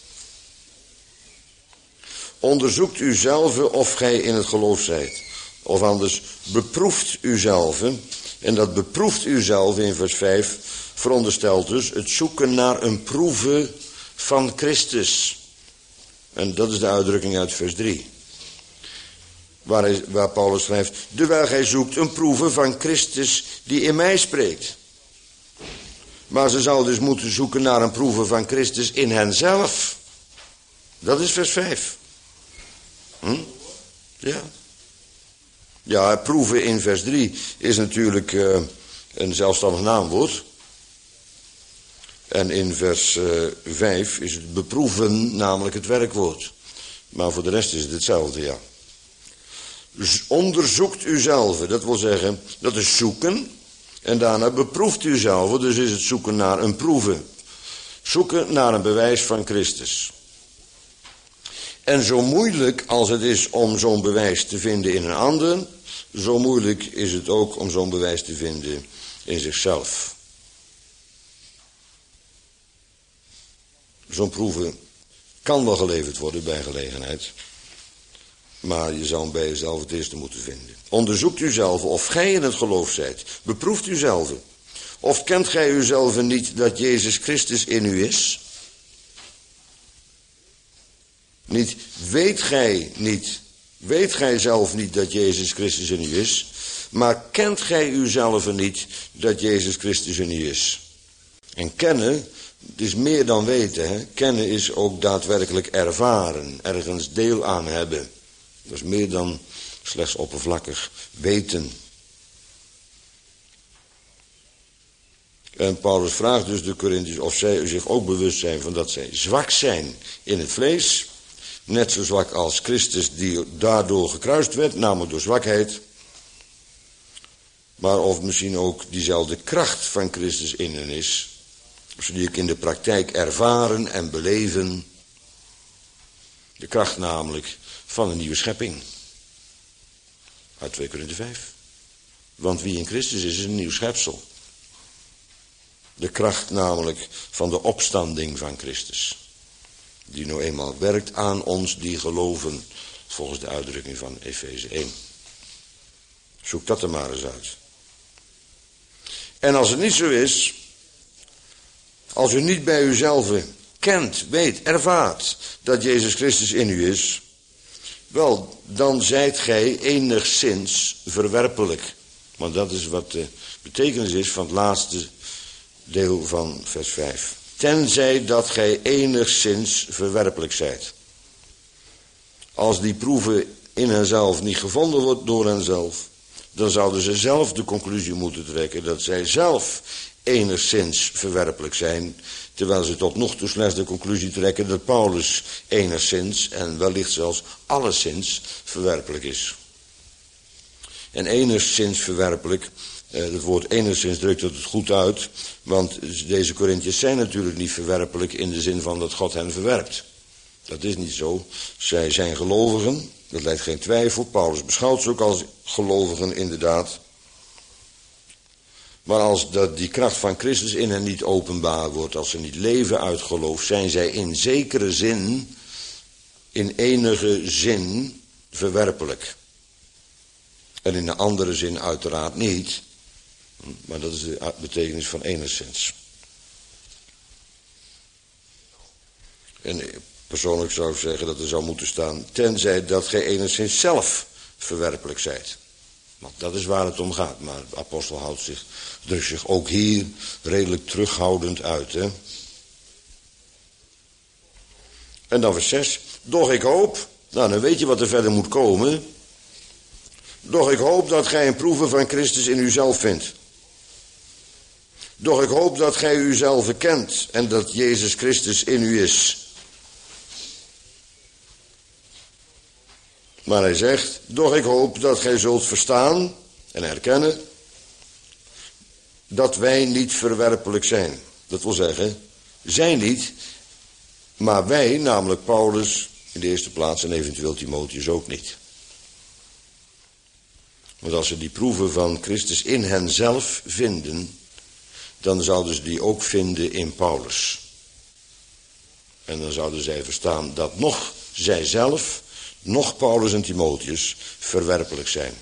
Onderzoekt u zelf of gij in het geloof zijt. Of anders, beproeft u zelf. En dat beproeft u zelf in vers vijf veronderstelt dus het zoeken naar een proeve van Christus. En dat is de uitdrukking uit vers drie. Waar, hij, waar Paulus schrijft, terwijl gij zoekt een proeve van Christus die in mij spreekt. Maar ze zouden dus moeten zoeken naar een proeve van Christus in henzelf. Dat is vers vijf. Hm? Ja. Ja, proeven in vers drie is natuurlijk uh, een zelfstandig naamwoord. En in vers uh, vijf is het beproeven namelijk het werkwoord. Maar voor de rest is het hetzelfde, ja. Dus onderzoekt u zelf, dat wil zeggen, dat is zoeken. En daarna beproeft u zelf, dus is het zoeken naar een proeve. Zoeken naar een bewijs van Christus. En zo moeilijk als het is om zo'n bewijs te vinden in een ander, zo moeilijk is het ook om zo'n bewijs te vinden in zichzelf. Zo'n proeve kan wel geleverd worden bij gelegenheid, maar je zou hem bij jezelf het eerste moeten vinden. Onderzoekt u zelf of gij in het geloof zijt. Beproeft u zelf. Of kent gij uzelf niet dat Jezus Christus in u is? Niet, weet gij niet, weet gij zelf niet dat Jezus Christus in u is, maar kent gij uzelf niet dat Jezus Christus in u is? En kennen, het is meer dan weten, hè? Kennen is ook daadwerkelijk ervaren, ergens deel aan hebben. Dat is meer dan slechts oppervlakkig weten. En Paulus vraagt dus de Korintiërs of zij zich ook bewust zijn van dat zij zwak zijn in het vlees. Net zo zwak als Christus die daardoor gekruist werd, namelijk door zwakheid. Maar of misschien ook diezelfde kracht van Christus in hen is. Of ze die ook in de praktijk ervaren en beleven. De kracht namelijk van een nieuwe schepping. Uit twee Korinthe vijf. Want wie in Christus is, is een nieuw schepsel. De kracht namelijk van de opstanding van Christus. Die nou eenmaal werkt aan ons die geloven. Volgens de uitdrukking van Efeze één. Zoek dat er maar eens uit. En als het niet zo is. Als u niet bij uzelf kent, weet, ervaart dat Jezus Christus in u is. Wel, dan zijt gij enigszins verwerpelijk. Want dat is wat de betekenis is van het laatste deel van vers vijf. Tenzij dat gij enigszins verwerpelijk zijt. Als die proeve in henzelf niet gevonden wordt door henzelf, dan zouden ze zelf de conclusie moeten trekken dat zij zelf enigszins verwerpelijk zijn, terwijl ze tot nog toe slechts de conclusie trekken dat Paulus enigszins en wellicht zelfs alleszins verwerpelijk is. En enigszins verwerpelijk, eh, het woord enigszins drukt het goed uit, want deze Korintiërs zijn natuurlijk niet verwerpelijk in de zin van dat God hen verwerpt. Dat is niet zo. Zij zijn gelovigen, dat lijdt geen twijfel. Paulus beschouwt ze ook als gelovigen, inderdaad. Maar als dat die kracht van Christus in hen niet openbaar wordt, als ze niet leven uit geloof, zijn zij in zekere zin, in enige zin, verwerpelijk. En in een andere zin uiteraard niet. Maar dat is de betekenis van enigszins. En persoonlijk zou ik zeggen dat er zou moeten staan, tenzij dat gij enigszins zelf verwerpelijk zijt. Want dat is waar het om gaat. Maar de apostel houdt zich, drukt zich ook hier redelijk terughoudend uit. Hè? En dan vers zes. Doch ik hoop, nou dan weet je wat er verder moet komen. Doch ik hoop dat gij een proeve van Christus in uzelf vindt. Doch ik hoop dat gij uzelf kent en dat Jezus Christus in u is. Maar hij zegt, doch ik hoop dat gij zult verstaan en herkennen dat wij niet verwerpelijk zijn. Dat wil zeggen, zij niet, maar wij, namelijk Paulus in de eerste plaats en eventueel Timotheus ook niet. Want als ze die proeven van Christus in henzelf vinden, dan zouden ze die ook vinden in Paulus. En dan zouden zij verstaan dat nog zijzelf, nog Paulus en Timotheus verwerpelijk zijn.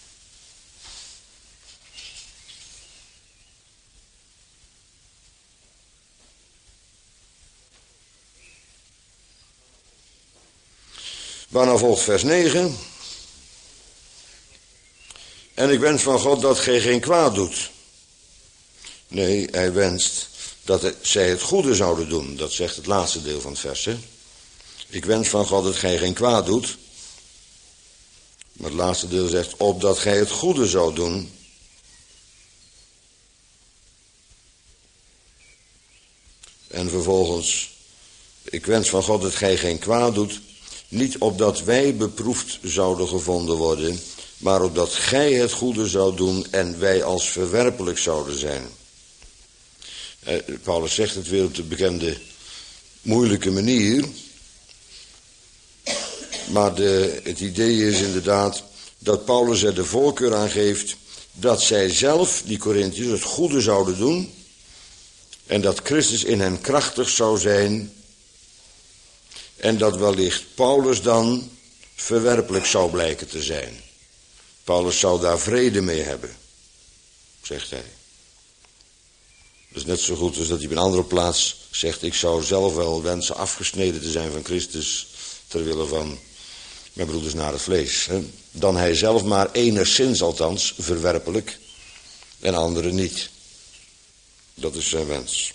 Waarna volgt vers negen. En ik wens van God dat gij geen kwaad doet. Nee, hij wenst dat het, zij het goede zouden doen. Dat zegt het laatste deel van het vers. Hè? Ik wens van God dat gij geen kwaad doet. Maar het laatste deel zegt, opdat gij het goede zou doen. En vervolgens, ik wens van God dat gij geen kwaad doet. Niet opdat wij beproefd zouden gevonden worden, maar opdat gij het goede zou doen en wij als verwerpelijk zouden zijn. Eh, Paulus zegt het weer op de bekende moeilijke manier. Maar de, het idee is inderdaad dat Paulus er de voorkeur aan geeft dat zij zelf, die Corinthiërs, het goede zouden doen. En dat Christus in hen krachtig zou zijn. En dat wellicht Paulus dan verwerpelijk zou blijken te zijn. Paulus zou daar vrede mee hebben, zegt hij. Dat is net zo goed als dat hij op een andere plaats zegt, ik zou zelf wel wensen afgesneden te zijn van Christus ter wille van mijn broeders naar het vlees. Hè? Dan hij zelf maar enigszins althans verwerpelijk en anderen niet. Dat is zijn wens.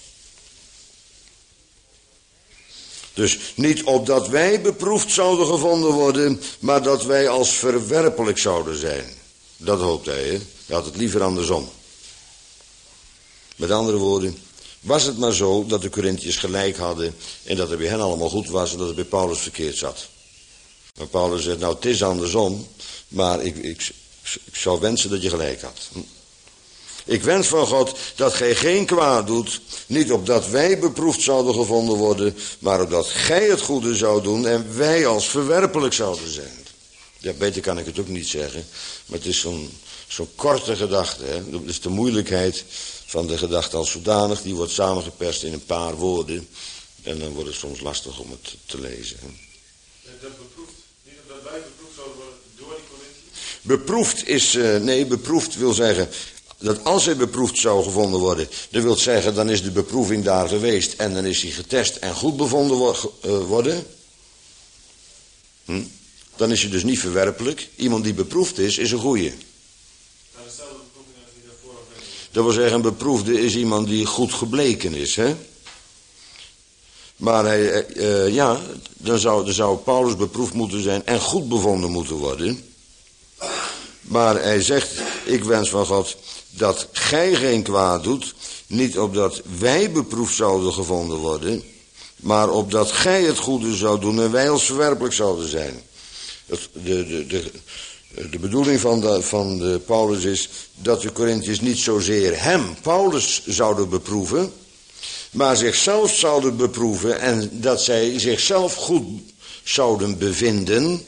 Dus niet opdat wij beproefd zouden gevonden worden, maar dat wij als verwerpelijk zouden zijn. Dat hoopt hij, hè? Hij had het liever andersom. Met andere woorden, was het maar zo dat de Corinthiërs gelijk hadden en dat het bij hen allemaal goed was en dat het bij Paulus verkeerd zat. Maar Paulus zegt, nou het is andersom, maar ik, ik, ik zou wensen dat je gelijk had. Ik wens van God dat gij geen kwaad doet, niet opdat wij beproefd zouden gevonden worden, maar opdat gij het goede zou doen en wij als verwerpelijk zouden zijn. Ja, beter kan ik het ook niet zeggen, maar het is zo'n zo'n korte gedachte. Hè? Dat is de moeilijkheid van de gedachte als zodanig, die wordt samengeperst in een paar woorden en dan wordt het soms lastig om het te lezen. Hè? En dat beproefd, niet omdat wij beproefd zouden worden door die Corinthiërs? Beproefd is, uh, nee, beproefd wil zeggen dat als hij beproefd zou gevonden worden, dat wil zeggen, dan is de beproeving daar geweest en dan is hij getest en goed bevonden wo- uh, worden. Hm? Dan is hij dus niet verwerpelijk. Iemand die beproefd is, is een goeie. Nou, dezelfde beproeving als die daarvoor al heeft. Dat wil zeggen, een beproefde is iemand die goed gebleken is, hè. Maar hij, uh, ja, dan zou, dan zou Paulus beproefd moeten zijn en goed bevonden moeten worden. Maar hij zegt, ik wens van God dat gij geen kwaad doet, niet opdat wij beproefd zouden gevonden worden, maar opdat gij het goede zou doen en wij als verwerpelijk zouden zijn. Het, de, de, de, de bedoeling van, de, van de Paulus is dat de Corinthiërs niet zozeer hem, Paulus, zouden beproeven, maar zichzelf zouden beproeven en dat zij zichzelf goed zouden bevinden.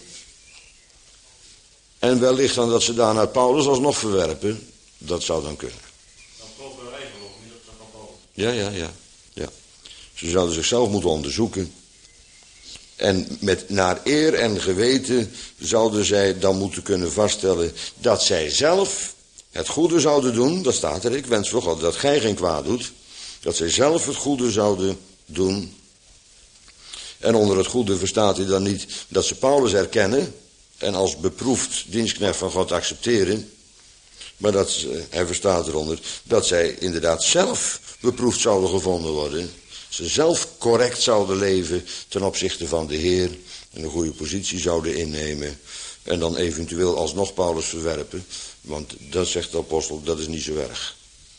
En wellicht dan dat ze daarna Paulus alsnog verwerpen. Dat zou dan kunnen. Dat geloof hun eigen geloof, niet op dat van Paulus. Ja, ja, ja, ja. Ze zouden zichzelf moeten onderzoeken. En met naar eer en geweten zouden zij dan moeten kunnen vaststellen dat zij zelf het goede zouden doen. Dat staat er, ik wens voor God dat gij geen kwaad doet. Dat zij zelf het goede zouden doen. En onder het goede verstaat hij dan niet dat ze Paulus erkennen en als beproefd dienstknecht van God accepteren. Maar dat ze, hij verstaat eronder dat zij inderdaad zelf beproefd zouden gevonden worden. Ze zelf correct zouden leven ten opzichte van de Heer. En een goede positie zouden innemen. En dan eventueel alsnog Paulus verwerpen. Want dat zegt de apostel, dat is niet zo erg.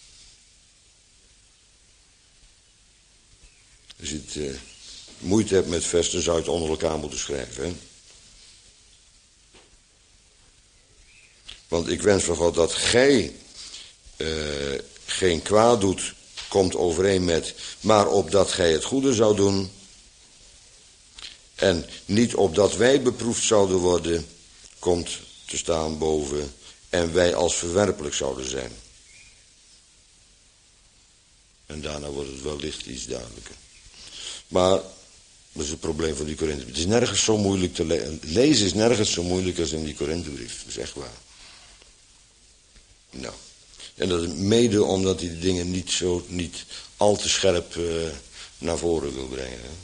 Als je het, uh, moeite hebt met versen, zou je het onder elkaar moeten schrijven. Hè? Want ik wens van God dat gij uh, geen kwaad doet, komt overeen met, maar opdat gij het goede zou doen. En niet opdat wij beproefd zouden worden, komt te staan boven, en wij als verwerpelijk zouden zijn. En daarna wordt het wellicht iets duidelijker. Maar dat is het probleem van die Korinthe. Het is nergens zo moeilijk te lezen. Lezen is nergens zo moeilijk als in die Korinthebrief. Dat is echt waar. Nou. En dat is mede omdat hij de dingen niet zo, niet al te scherp uh, naar voren wil brengen. Hè.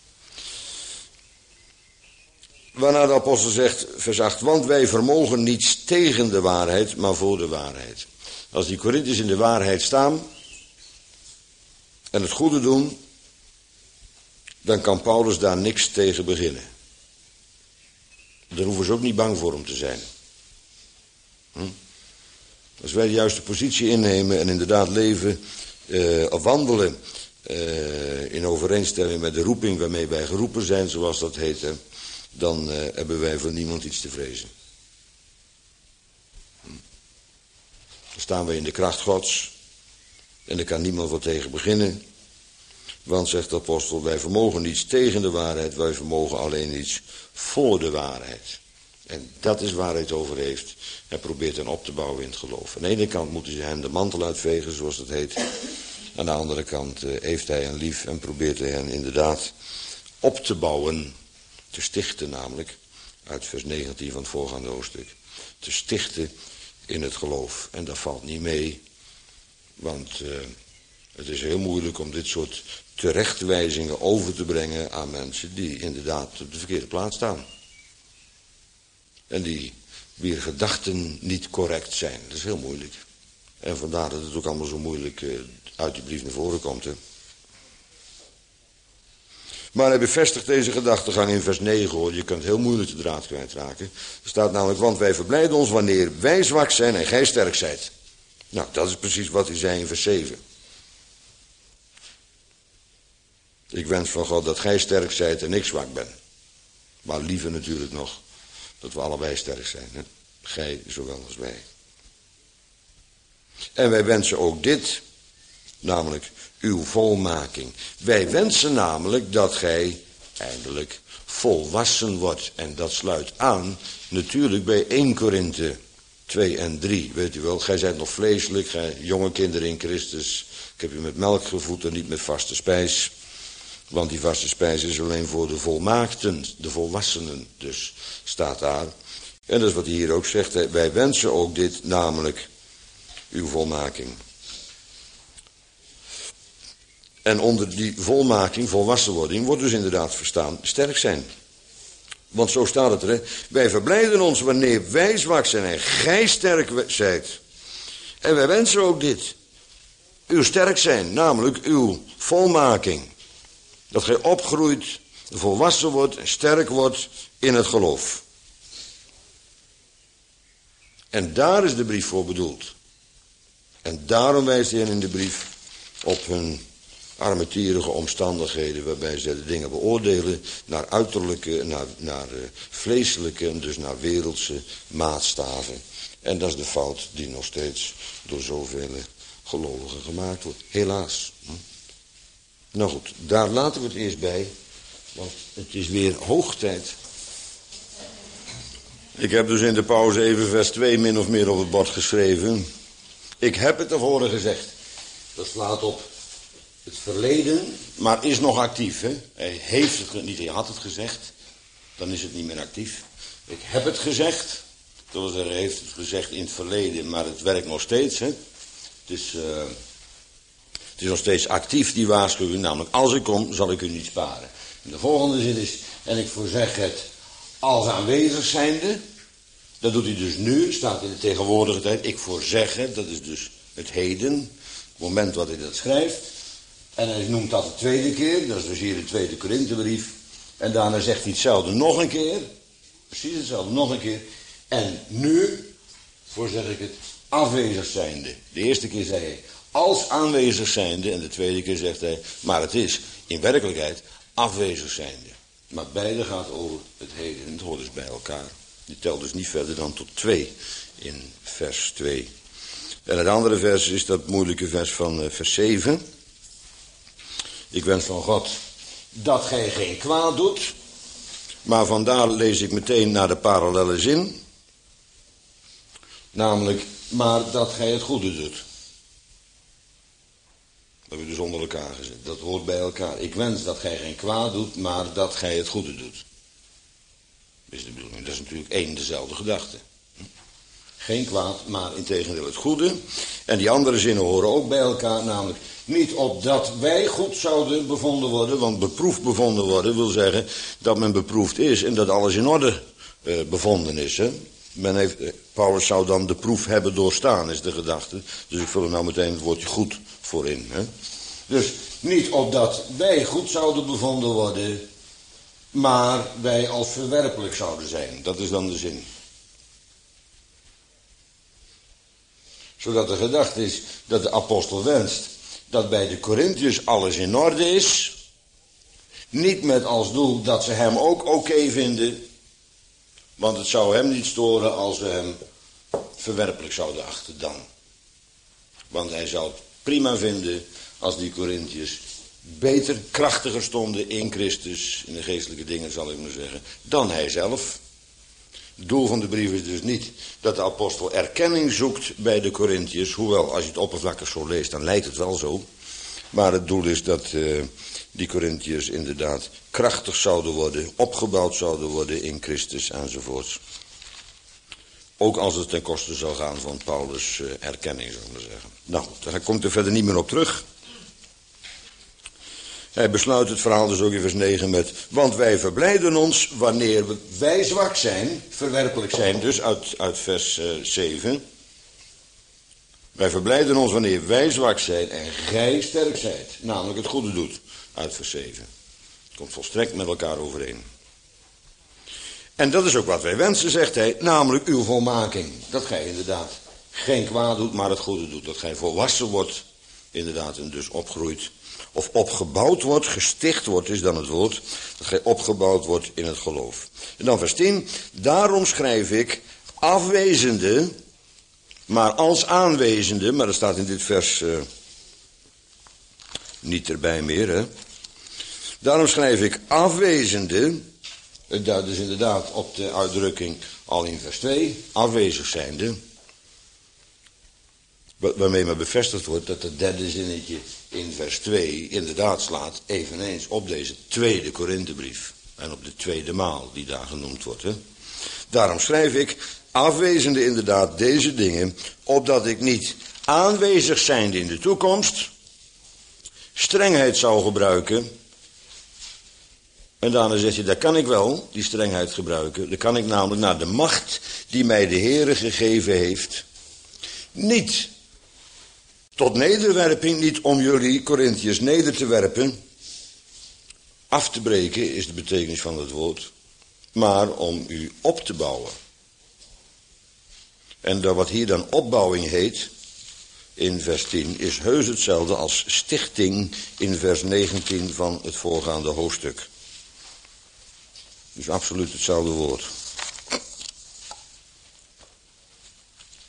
Waarna de apostel zegt, vers acht, want wij vermogen niets tegen de waarheid, maar voor de waarheid. Als die Korinthiërs in de waarheid staan en het goede doen, dan kan Paulus daar niks tegen beginnen. Daar hoeven ze ook niet bang voor om te zijn. Hm? Als wij de juiste positie innemen en inderdaad leven uh, of wandelen uh, in overeenstemming met de roeping waarmee wij geroepen zijn, zoals dat heet, hè, dan uh, hebben wij van niemand iets te vrezen. Hm. Dan staan wij in de kracht Gods en er kan niemand wat tegen beginnen. Want, zegt de apostel, wij vermogen niets tegen de waarheid, wij vermogen alleen iets voor de waarheid. En dat is waar hij het over heeft. Hij probeert hen op te bouwen in het geloof. Aan de ene kant moeten ze hen de mantel uitvegen, zoals het heet. Aan de andere kant uh, heeft hij hen lief en probeert hij hen inderdaad op te bouwen. Te stichten namelijk, uit vers negentien van het voorgaande hoofdstuk. Te stichten in het geloof. En dat valt niet mee, want uh, het is heel moeilijk om dit soort terechtwijzingen over te brengen aan mensen die inderdaad op de verkeerde plaats staan. En die wier gedachten niet correct zijn. Dat is heel moeilijk. En vandaar dat het ook allemaal zo moeilijk uh, uit die brief naar voren komt. Hè. Maar hij bevestigt deze gedachtegang in vers negen, hoor. Je kunt heel moeilijk de draad kwijtraken. Er staat namelijk, want wij verblijden ons wanneer wij zwak zijn en gij sterk zijt. Nou, dat is precies wat hij zei in vers zeven. Ik wens van God dat gij sterk zijt en ik zwak ben. Maar liever natuurlijk nog dat we allebei sterk zijn. Hè? Gij zowel als wij. En wij wensen ook dit, namelijk uw volmaking. Wij wensen namelijk dat gij eindelijk volwassen wordt. En dat sluit aan natuurlijk bij eerste Korinthe twee en drie. Weet u wel, gij zijt nog vleeselijk, gij jonge kinderen in Christus. Ik heb u met melk gevoed en niet met vaste spijs. Want die vaste spijs is alleen voor de volmaakten, de volwassenen. Dus staat daar. En dat is wat hij hier ook zegt. Hè. Wij wensen ook dit, namelijk uw volmaking. En onder die volmaking, volwassenwording, wordt dus inderdaad verstaan sterk zijn. Want zo staat het er. Hè. Wij verblijden ons wanneer wij zwak zijn en gij sterk zijt. En wij wensen ook dit. Uw sterk zijn, namelijk uw volmaking. Dat gij opgroeit, volwassen wordt en sterk wordt in het geloof. En daar is de brief voor bedoeld. En daarom wijst hij hen in de brief op hun armetierige omstandigheden, waarbij ze de dingen beoordelen naar uiterlijke, naar, naar uh, vleeselijke en dus naar wereldse maatstaven. En dat is de fout die nog steeds door zoveel gelovigen gemaakt wordt. Helaas. Hm? Nou goed, daar laten we het eerst bij, want het is weer hoog tijd. Ik heb dus in de pauze even vers twee min of meer op het bord geschreven. Ik heb het tevoren gezegd. Dat slaat op het verleden, maar is nog actief. Hè? Hij heeft het niet, hij had het gezegd, dan is het niet meer actief. Ik heb het gezegd, dat wil zeggen, hij heeft het gezegd in het verleden, maar het werkt nog steeds. Hè? Het is, uh, het is nog steeds actief, die waarschuwing, namelijk als ik kom, zal ik u niet sparen. En de volgende zin is, en ik voorzeg het als aanwezig zijnde. Dat doet hij dus nu, staat in de tegenwoordige tijd. Ik voorzeg het, dat is dus het heden, het moment wat hij dat schrijft. En hij noemt dat de tweede keer, dat is dus hier de tweede Korinthebrief. En daarna zegt hij hetzelfde nog een keer, precies hetzelfde nog een keer. En nu voorzeg ik het afwezig zijnde. De eerste keer zei hij als aanwezig zijnde en de tweede keer zegt hij, maar het is in werkelijkheid afwezig zijnde. Maar beide gaat over het heden en het hoort dus bij elkaar. Die telt dus niet verder dan tot twee in vers twee. En het andere vers is dat moeilijke vers van uh, vers zeven. Ik wens van God dat gij geen kwaad doet. Maar vandaar lees ik meteen naar de parallelle zin. Namelijk, maar dat gij het goede doet. Dat heb ik dus onder elkaar gezet. Dat hoort bij elkaar. Ik wens dat gij geen kwaad doet, maar dat gij het goede doet. Is de bedoeling. Dat is natuurlijk één dezelfde gedachte. Geen kwaad, maar integendeel het goede. En die andere zinnen horen ook bij elkaar, namelijk niet opdat wij goed zouden bevonden worden, want beproefd bevonden worden wil zeggen dat men beproefd is en dat alles in orde uh, bevonden is. Hè? Men heeft, uh, Paulus zou dan de proef hebben doorstaan, is de gedachte. Dus ik vul er nou meteen het woordje goed voor in. Hè? Dus niet opdat wij goed zouden bevonden worden, maar wij als verwerpelijk zouden zijn. Dat is dan de zin. Zodat de gedachte is dat de apostel wenst dat bij de Korintiërs alles in orde is. Niet met als doel dat ze hem ook oké okay vinden. Want het zou hem niet storen als we hem verwerpelijk zouden achten dan. Want hij zou het prima vinden als die Korintiërs beter, krachtiger stonden in Christus, in de geestelijke dingen zal ik maar zeggen, dan hij zelf. Het doel van de brief is dus niet dat de apostel erkenning zoekt bij de Korintiërs, hoewel als je het oppervlakkig zo leest dan lijkt het wel zo. Maar het doel is dat uh, die Korintiërs inderdaad krachtig zouden worden, opgebouwd zouden worden in Christus enzovoorts. Ook als het ten koste zal gaan van Paulus' uh, erkenning, zou ik maar zeggen. Nou, daar komt er verder niet meer op terug. Hij besluit het verhaal dus ook in vers negen met, want wij verblijden ons wanneer wij zwak zijn, verwerpelijk zijn dus, uit, uit vers uh, zeven. Wij verblijden ons wanneer wij zwak zijn en gij sterk zijt, namelijk het goede doet, uit vers zeven. Het komt volstrekt met elkaar overeen. En dat is ook wat wij wensen, zegt hij, namelijk uw volmaking. Dat gij inderdaad geen kwaad doet, maar het goede doet. Dat gij volwassen wordt, inderdaad, en dus opgroeit. Of opgebouwd wordt, gesticht wordt is dan het woord. Dat gij opgebouwd wordt in het geloof. En dan vers tien. Daarom schrijf ik afwezende, maar als aanwezende. Maar dat staat in dit vers uh, niet erbij meer. Hè? Daarom schrijf ik afwezende. Het duidt dus inderdaad op de uitdrukking al in vers twee. Afwezig zijnde. Waarmee maar bevestigd wordt dat het derde zinnetje in vers twee inderdaad slaat eveneens op deze tweede Korinthebrief. En op de tweede maal die daar genoemd wordt. Hè. Daarom schrijf ik afwezende inderdaad deze dingen, opdat ik niet aanwezig zijnde in de toekomst strengheid zou gebruiken. En daarna zegt hij, daar kan ik wel die strengheid gebruiken. Daar kan ik namelijk naar de macht die mij de Heere gegeven heeft. Niet tot nederwerping, niet om jullie Korintiërs neder te werpen. Af te breken is de betekenis van het woord. Maar om u op te bouwen. En dat wat hier dan opbouwing heet, in vers tien, is heus hetzelfde als stichting in vers negentien van het voorgaande hoofdstuk. Dus absoluut hetzelfde woord.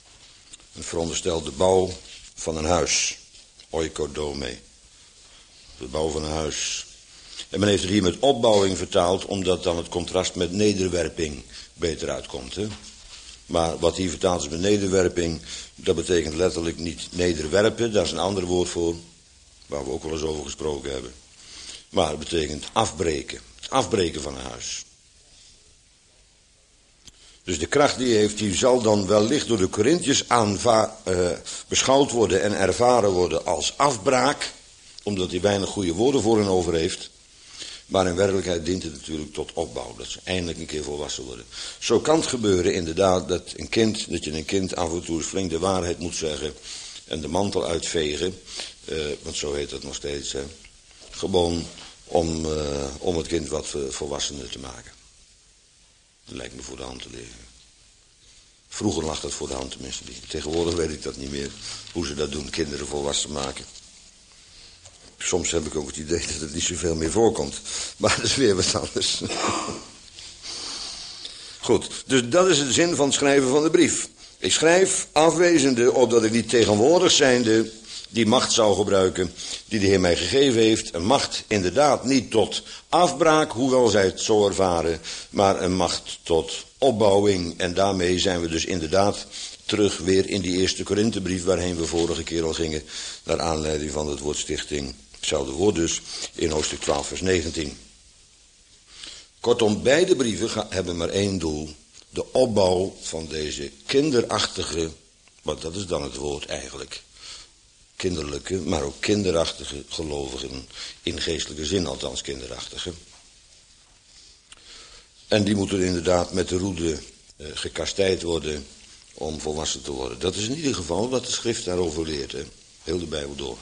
Een veronderstelde bouw van een huis. Oikodome. Het bouwen van een huis. En men heeft het hier met opbouwing vertaald, omdat dan het contrast met nederwerping beter uitkomt. Hè? Maar wat hier vertaald is met nederwerping, dat betekent letterlijk niet nederwerpen. Dat is een ander woord voor, waar we ook wel eens over gesproken hebben. Maar het betekent afbreken. Het afbreken van een huis. Dus de kracht die hij heeft, die zal dan wellicht door de Korinthiërs aanva- uh, beschouwd worden en ervaren worden als afbraak. Omdat hij weinig goede woorden voor hen over heeft. Maar in werkelijkheid dient het natuurlijk tot opbouw. Dat ze eindelijk een keer volwassen worden. Zo kan het gebeuren inderdaad dat een kind, dat je een kind af en toe eens flink de waarheid moet zeggen. En de mantel uitvegen. Uh, want zo heet dat nog steeds. Hè. Gewoon om, uh, om het kind wat volwassener te maken. Dat lijkt me voor de hand te liggen. Vroeger lag dat voor de hand tenminste. Tegenwoordig weet ik dat niet meer. Hoe ze dat doen, kinderen volwassen maken. Soms heb ik ook het idee dat het niet zoveel meer voorkomt. Maar dat is weer wat anders. Goed, dus dat is de zin van het schrijven van de brief. Ik schrijf afwezende opdat ik niet tegenwoordig zijnde die macht zou gebruiken die de Heer mij gegeven heeft. Een macht inderdaad niet tot afbraak, hoewel zij het zo ervaren, maar een macht tot opbouwing. En daarmee zijn we dus inderdaad terug weer in die eerste Korinthebrief waarheen we vorige keer al gingen, naar aanleiding van het woord stichting. Hetzelfde woord dus in hoofdstuk twaalf vers negentien. Kortom, beide brieven hebben maar één doel. De opbouw van deze kinderachtige, want dat is dan het woord eigenlijk, kinderlijke, maar ook kinderachtige gelovigen, in geestelijke zin althans kinderachtige. En die moeten inderdaad met de roede eh, gekastijd worden om volwassen te worden. Dat is in ieder geval wat de schrift daarover leert, hè? Heel de Bijbel door.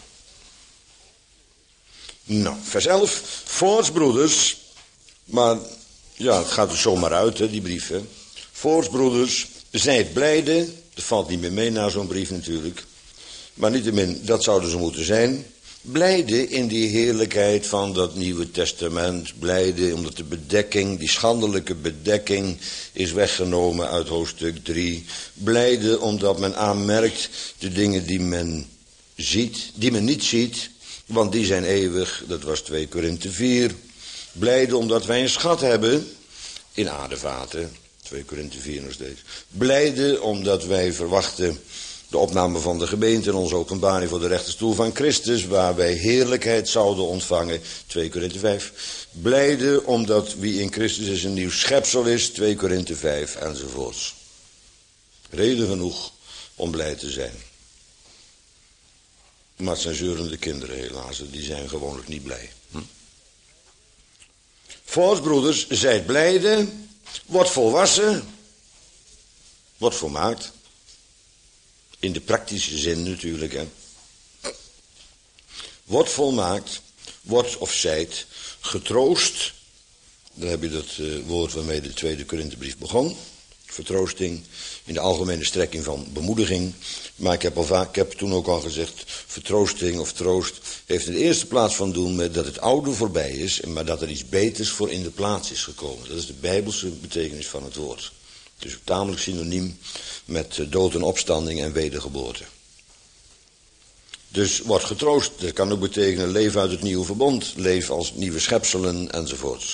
Nou, vers elf, voorts broeders, maar ja, het gaat er zomaar uit, hè, die brief, hè. Voorts broeders, zijt blijde, dat valt niet meer mee na zo'n brief natuurlijk, maar niettemin, dat zouden ze moeten zijn. Blijde in die heerlijkheid van dat Nieuwe Testament, blijde omdat de bedekking, die schandelijke bedekking is weggenomen uit hoofdstuk drie. Blijde omdat men aanmerkt de dingen die men ziet, die men niet ziet, want die zijn eeuwig, dat was twee Korinthe vier. Blijde omdat wij een schat hebben in aardevaten, twee Korinthe vier nog steeds. Blijde omdat wij verwachten de opname van de gemeente en onze openbaring voor de rechterstoel van Christus, waar wij heerlijkheid zouden ontvangen, twee Korinthe vijf. Blijde omdat wie in Christus is een nieuw schepsel is, twee Korinthe vijf enzovoorts. Reden genoeg om blij te zijn. Maar het zijn zeurende kinderen helaas, die zijn gewoonlijk niet blij. Hm? Voorts broeders, zijt blijde, wordt volwassen, wordt volmaakt. In de praktische zin natuurlijk, hè. Wordt volmaakt, wordt of zijt getroost. Dan heb je dat uh, woord waarmee de tweede Korinthebrief begon. Vertroosting, in de algemene strekking van bemoediging. Maar ik heb, al vaak, ik heb toen ook al gezegd, vertroosting of troost heeft in de eerste plaats van doen met dat het oude voorbij is, maar dat er iets beters voor in de plaats is gekomen. Dat is de bijbelse betekenis van het woord. Dus tamelijk synoniem met dood en opstanding en wedergeboorte. Dus wordt getroost, dat kan ook betekenen leef uit het nieuwe verbond, leef als nieuwe schepselen enzovoorts.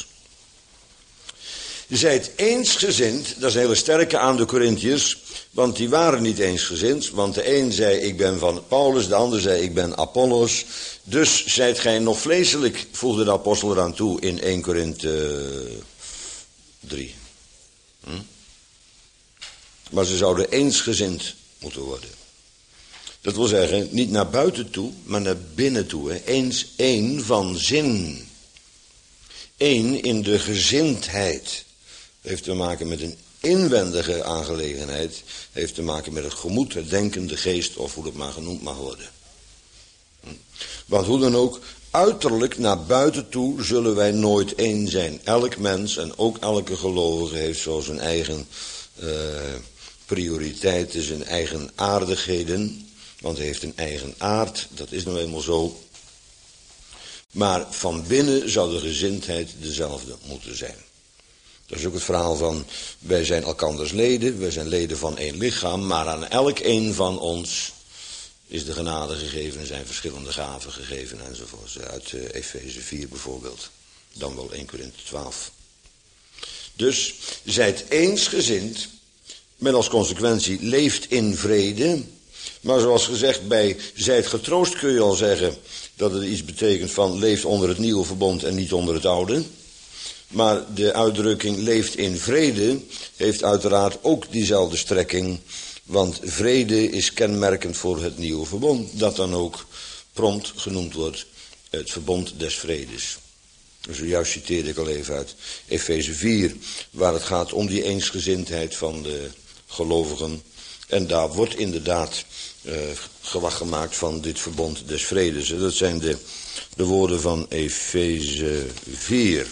Je zijt eensgezind, dat is een hele sterke aan de Korinthiërs, want die waren niet eensgezind, want de een zei ik ben van Paulus, de ander zei ik ben Apollos, dus zijt gij nog vleeselijk, voegde de apostel eraan toe in eerste Korinthe drie. Hm? Maar ze zouden eensgezind moeten worden. Dat wil zeggen, niet naar buiten toe, maar naar binnen toe. Hè. Eens één van zin. Eén in de gezindheid. Heeft te maken met een inwendige aangelegenheid. Heeft te maken met het gemoed, het denken, de geest, of hoe dat maar genoemd mag worden. Want hoe dan ook, uiterlijk naar buiten toe zullen wij nooit één zijn. Elk mens en ook elke gelovige heeft zo zijn eigen uh, prioriteiten, zijn eigen aardigheden. Want hij heeft een eigen aard, dat is nou eenmaal zo. Maar van binnen zou de gezindheid dezelfde moeten zijn. Dat is ook het verhaal van, wij zijn elkanders leden, wij zijn leden van één lichaam, maar aan elk een van ons is de genade gegeven en zijn verschillende gaven gegeven enzovoort. Uit uh, Efeze vier bijvoorbeeld. Dan wel eerste Korinthe twaalf. Dus, zijt eensgezind, met als consequentie leeft in vrede. Maar zoals gezegd, bij zijt getroost kun je al zeggen dat het iets betekent van leeft onder het nieuwe verbond en niet onder het oude. Maar de uitdrukking leeft in vrede heeft uiteraard ook diezelfde strekking. Want vrede is kenmerkend voor het nieuwe verbond. Dat dan ook prompt genoemd wordt het verbond des vredes. Zojuist citeerde ik al even uit Efeze vier. Waar het gaat om die eensgezindheid van de gelovigen. En daar wordt inderdaad uh, gewacht gemaakt van dit verbond des vredes. Dat zijn de, de woorden van Efeze vier.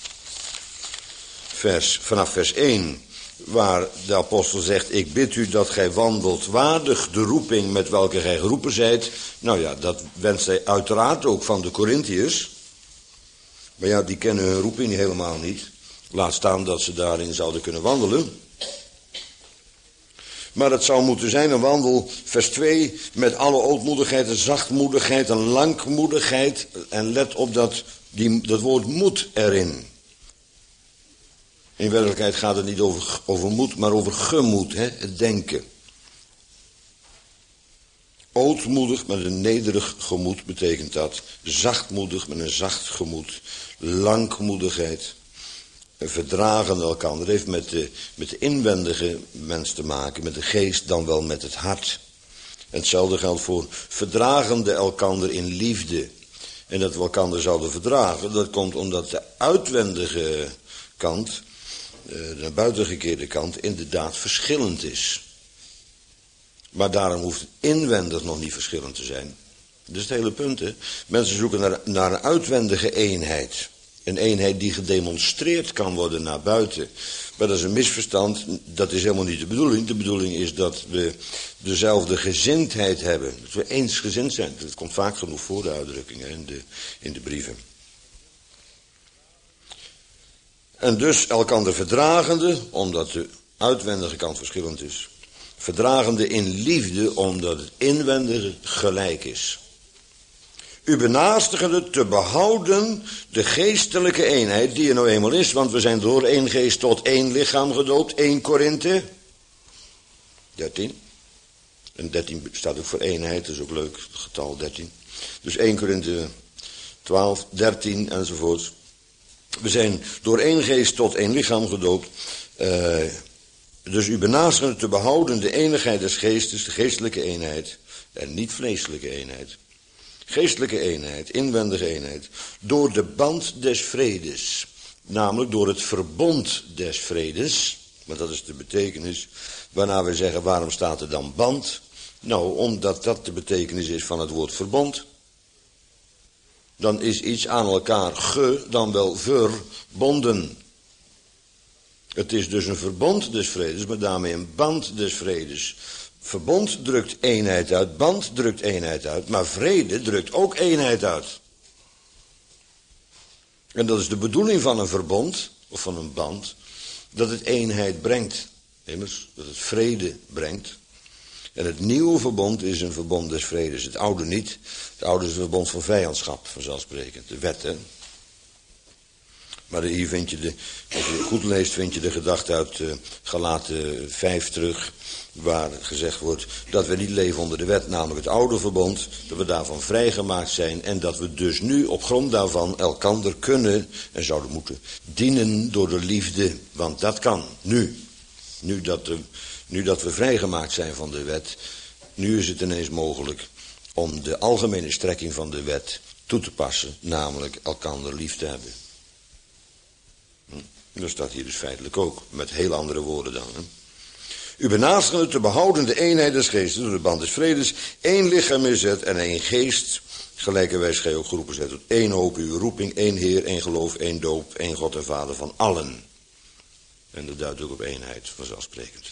Vers, vanaf vers één. Waar de apostel zegt, ik bid u dat gij wandelt waardig de roeping met welke gij geroepen zijt. Nou ja, dat wenst hij uiteraard ook van de Korintiërs. Maar ja, die kennen hun roeping helemaal niet. Laat staan dat ze daarin zouden kunnen wandelen. Maar het zou moeten zijn een wandel, vers twee, met alle ootmoedigheid en zachtmoedigheid en langmoedigheid. En let op dat, die, dat woord moed erin. In werkelijkheid gaat het niet over, over moed, maar over gemoed, hè, het denken. Ootmoedig met een nederig gemoed betekent dat. Zachtmoedig met een zacht gemoed. Langmoedigheid. Verdragen elkaar. Dat heeft met de, met de inwendige mens te maken, met de geest, dan wel met het hart. En hetzelfde geldt voor verdragende elkander in liefde. En dat we elkander zouden verdragen, dat komt omdat de uitwendige kant, de naar buiten gekeerde kant, inderdaad verschillend is. Maar daarom hoeft het inwendig nog niet verschillend te zijn. Dat is het hele punt, hè. Mensen zoeken naar, naar een uitwendige eenheid. Een eenheid die gedemonstreerd kan worden naar buiten. Maar dat is een misverstand. Dat is helemaal niet de bedoeling. De bedoeling is dat we dezelfde gezindheid hebben. Dat we eensgezind zijn. Dat komt vaak genoeg voor, de uitdrukkingen in de, in de brieven. En dus elkander verdragende, omdat de uitwendige kant verschillend is. Verdragende in liefde, omdat het inwendige gelijk is. U benaastigende te behouden de geestelijke eenheid die er nou eenmaal is. Want we zijn door één geest tot één lichaam gedoopt. één Korinthe dertien. En dertien staat ook voor eenheid, dat is ook leuk, het getal dertien. Dus één Korinthe twaalf, dertien enzovoort. We zijn door één geest tot één lichaam gedoopt. Uh, dus u benaastigende te behouden de eenigheid des geestes, de geestelijke eenheid. En niet vleeselijke eenheid. Geestelijke eenheid, inwendige eenheid, door de band des vredes, namelijk door het verbond des vredes, want dat is de betekenis, waarna we zeggen, waarom staat er dan band? Nou, omdat dat de betekenis is van het woord verbond. Dan is iets aan elkaar ge, dan wel verbonden. Het is dus een verbond des vredes, maar daarmee een band des vredes. Verbond drukt eenheid uit, band drukt eenheid uit, maar vrede drukt ook eenheid uit. En dat is de bedoeling van een verbond, of van een band, dat het eenheid brengt. Immers, dat het vrede brengt. En het nieuwe verbond is een verbond des vredes, het oude niet. Het oude is een verbond van vijandschap, vanzelfsprekend, de wet, hè. Maar hier vind je de, als je goed leest, vind je de gedachte uit uh, Galaten vijf terug, waar gezegd wordt dat we niet leven onder de wet, namelijk het oude verbond, dat we daarvan vrijgemaakt zijn en dat we dus nu op grond daarvan elkander kunnen en zouden moeten dienen door de liefde, want dat kan nu. Nu dat, de, nu dat we vrijgemaakt zijn van de wet, nu is het ineens mogelijk om de algemene strekking van de wet toe te passen, namelijk elkander lief te hebben. Dat staat hier dus feitelijk ook, met heel andere woorden dan. Hè? U benaastigende te behouden de eenheid des geestes, door de band des vredes, één lichaam is het en één geest, gelijkerwijs gij ook geroepen zijt tot één hoop, uw roeping, één Heer, één geloof, één doop, één God en Vader van allen. En dat duidt ook op eenheid, vanzelfsprekend.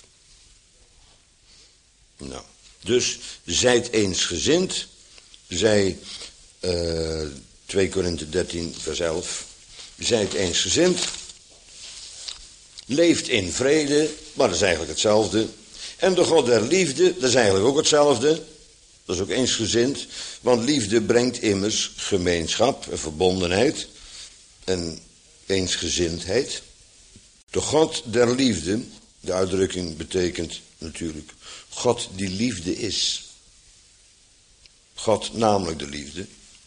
Nou, dus zijt eensgezind, zij uh, twee Korinthe dertien vers elf, zijt eensgezind. Leeft in vrede, maar dat is eigenlijk hetzelfde. En de God der liefde, dat is eigenlijk ook hetzelfde. Dat is ook eensgezind, want liefde brengt immers gemeenschap en verbondenheid en eensgezindheid. De God der liefde, de uitdrukking betekent natuurlijk God die liefde is. God namelijk de liefde.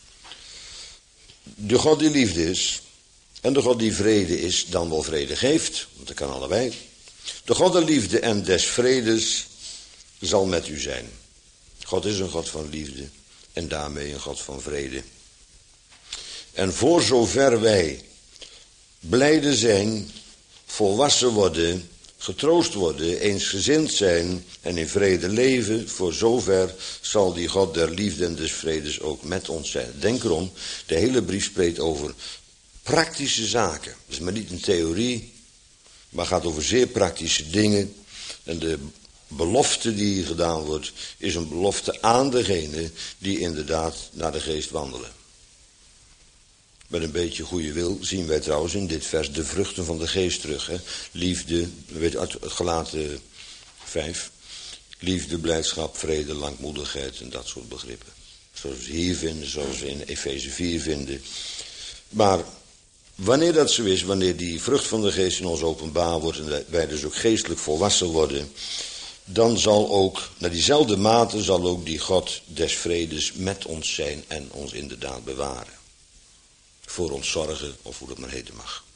De God die liefde is en de God die vrede is, dan wel vrede geeft, want dat kan allebei. De God der liefde en des vredes zal met u zijn. God is een God van liefde en daarmee een God van vrede. En voor zover wij blijde zijn, volwassen worden, getroost worden, eensgezind zijn en in vrede leven, voor zover zal die God der liefde en des vredes ook met ons zijn. Denk erom, de hele brief spreekt over praktische zaken. Het is maar niet een theorie, maar gaat over zeer praktische dingen. En de belofte die hier gedaan wordt, is een belofte aan degene die inderdaad naar de geest wandelen. Met een beetje goede wil zien wij trouwens in dit vers de vruchten van de geest terug. Hè? Liefde, weet je, uit Galaten vijf. Liefde, blijdschap, vrede, langmoedigheid en dat soort begrippen. Zoals we hier vinden, zoals we in Efeze vier vinden. Maar wanneer dat zo is, wanneer die vrucht van de geest in ons openbaar wordt en wij dus ook geestelijk volwassen worden, dan zal ook, naar diezelfde mate zal ook die God des vredes met ons zijn en ons inderdaad bewaren. Voor ons zorgen, of hoe dat maar heten mag.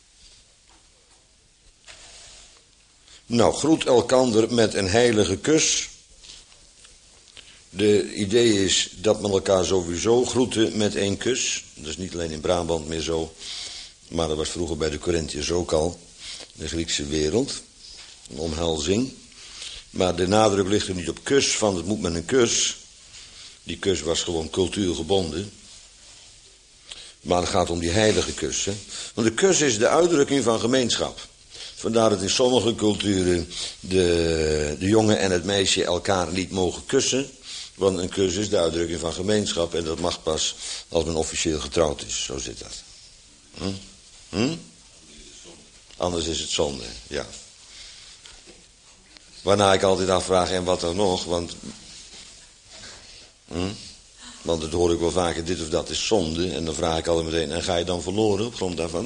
Nou, groet elkander met een heilige kus. De idee is dat men elkaar sowieso groeten met één kus. Dat is niet alleen in Brabant meer zo, maar dat was vroeger bij de Corinthiërs ook al. De Griekse wereld, een omhelzing. Maar de nadruk ligt er niet op kus, van het moet met een kus. Die kus was gewoon cultuurgebonden. Maar het gaat om die heilige kus. Hè? Want de kus is de uitdrukking van gemeenschap. Vandaar dat in sommige culturen de, de jongen en het meisje elkaar niet mogen kussen. Want een kus is de uitdrukking van gemeenschap. En dat mag pas als men officieel getrouwd is. Zo zit dat. Hm? Hm? Anders is het zonde, ja. Waarna ik altijd afvraag, en wat dan nog? Want... Hm? Want dat hoor ik wel vaker, dit of dat is zonde. En dan vraag ik altijd meteen, en ga je dan verloren op grond daarvan?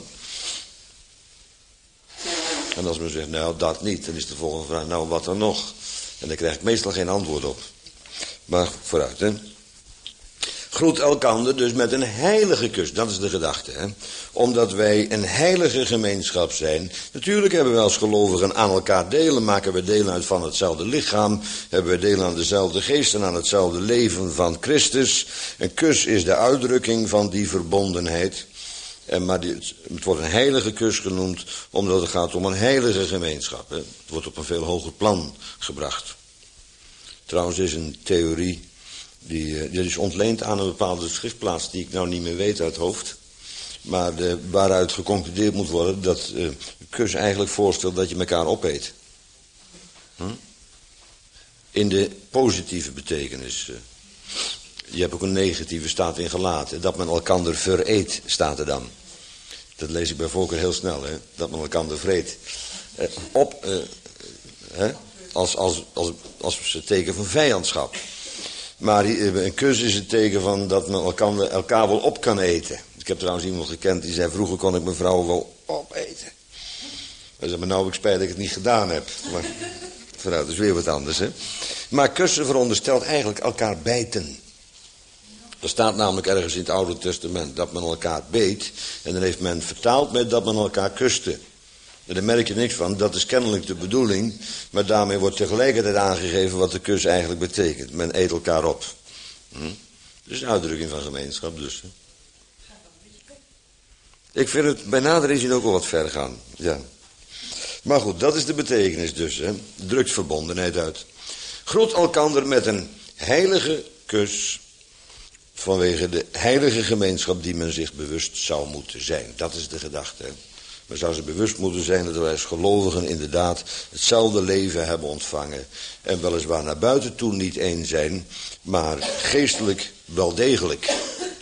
En als men zegt, nou dat niet, dan is de volgende vraag, nou wat dan nog? En daar krijg ik meestal geen antwoord op. Maar vooruit, hè. Groet elkander dus met een heilige kus, dat is de gedachte, hè. Omdat wij een heilige gemeenschap zijn. Natuurlijk hebben wij als gelovigen aan elkaar delen, maken we deel uit van hetzelfde lichaam, hebben we deel aan dezelfde geest en aan hetzelfde leven van Christus. Een kus is de uitdrukking van die verbondenheid. En maar die, het wordt een heilige kus genoemd, omdat het gaat om een heilige gemeenschap. Hè. Het wordt op een veel hoger plan gebracht. Trouwens is een theorie, die, die is ontleend aan een bepaalde schriftplaats die ik nou niet meer weet uit het hoofd. Maar de, waaruit geconcludeerd moet worden dat uh, een kus eigenlijk voorstelt dat je elkaar opeet. Hm? In de positieve betekenis. Uh, je hebt ook een negatieve, staat in Galaten. Dat men elkander vereet, staat er dan. Dat lees ik bij voorkeur heel snel, hè? Dat men elkander vreet. Uh, op, uh, hè? Als, als, als, als teken van vijandschap. Maar een kus is het teken van dat men elkaar, elkaar wel op kan eten. Ik heb trouwens iemand gekend die zei, vroeger kon ik mijn vrouw wel opeten. Hij zei, maar nou heb ik spijt dat ik het niet gedaan heb. Maar vooruit, dat is weer wat anders, hè. Maar kussen veronderstelt eigenlijk elkaar bijten. Er staat namelijk ergens in het Oude Testament dat men elkaar beet. En dan heeft men vertaald met dat men elkaar kuste. En daar merk je niks van, dat is kennelijk de bedoeling. Maar daarmee wordt tegelijkertijd aangegeven wat de kus eigenlijk betekent. Men eet elkaar op. Hm? Dat is een uitdrukking van gemeenschap dus. Hè? Ik vind het bij nader inzien ook wel wat ver gaan. Ja. Maar goed, dat is de betekenis dus. Hè? Drukt verbondenheid uit. Groet elkander met een heilige kus. Vanwege de heilige gemeenschap die men zich bewust zou moeten zijn. Dat is de gedachte. Hè? Men zou zich bewust moeten zijn dat wij als gelovigen inderdaad hetzelfde leven hebben ontvangen. En weliswaar naar buiten toe niet één zijn, maar geestelijk wel degelijk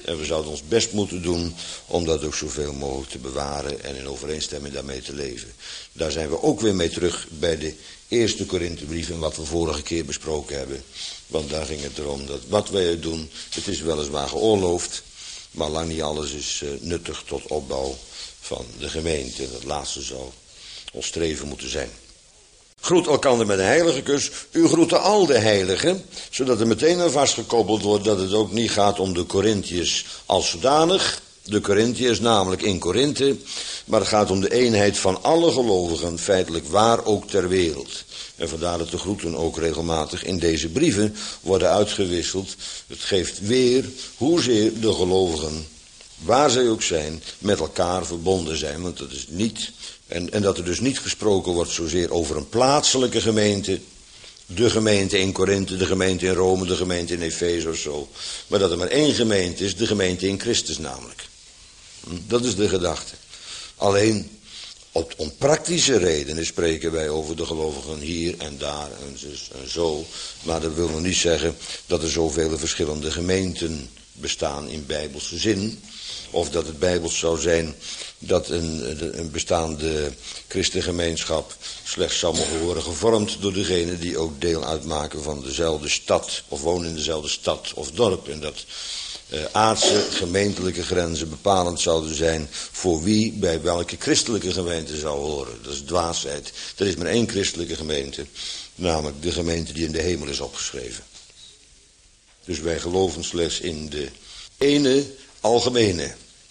En we zouden ons best moeten doen om dat ook zoveel mogelijk te bewaren en in overeenstemming daarmee te leven. Daar zijn we ook weer mee terug bij de eerste Korinthebrief en wat we vorige keer besproken hebben. Want daar ging het erom dat wat wij doen, het is weliswaar geoorloofd, maar lang niet alles is uh, nuttig tot opbouw van de gemeente. Dat laatste zou ons streven moeten zijn. Groet elkander met een heilige kus. U groeten al de heiligen, zodat er meteen aan vastgekoppeld wordt dat het ook niet gaat om de Korintiërs als zodanig. De Korintiërs namelijk in Korinthe, maar het gaat om de eenheid van alle gelovigen, feitelijk waar ook ter wereld. En vandaar dat de groeten ook regelmatig in deze brieven worden uitgewisseld. Het geeft weer hoezeer de gelovigen, waar zij ook zijn, met elkaar verbonden zijn. Want dat is niet, en, en dat er dus niet gesproken wordt zozeer over een plaatselijke gemeente. De gemeente in Korinthe, de gemeente in Rome, de gemeente in Efeze of zo. Maar dat er maar één gemeente is, de gemeente in Christus namelijk. Dat is de gedachte. Alleen, op, om praktische redenen spreken wij over de gelovigen hier en daar en, zus en zo. Maar dat wil nog niet zeggen dat er zoveel verschillende gemeenten bestaan in bijbelse zin. Of dat het bijbels zou zijn dat een, een bestaande christengemeenschap slechts zou mogen worden gevormd door degenen die ook deel uitmaken van dezelfde stad. Of wonen in dezelfde stad of dorp. En dat uh, aardse gemeentelijke grenzen bepalend zouden zijn voor wie bij welke christelijke gemeente zou horen. Dat is dwaasheid. Er is maar één christelijke gemeente, namelijk de gemeente die in de hemel is opgeschreven. Dus wij geloven slechts in de ene algemene.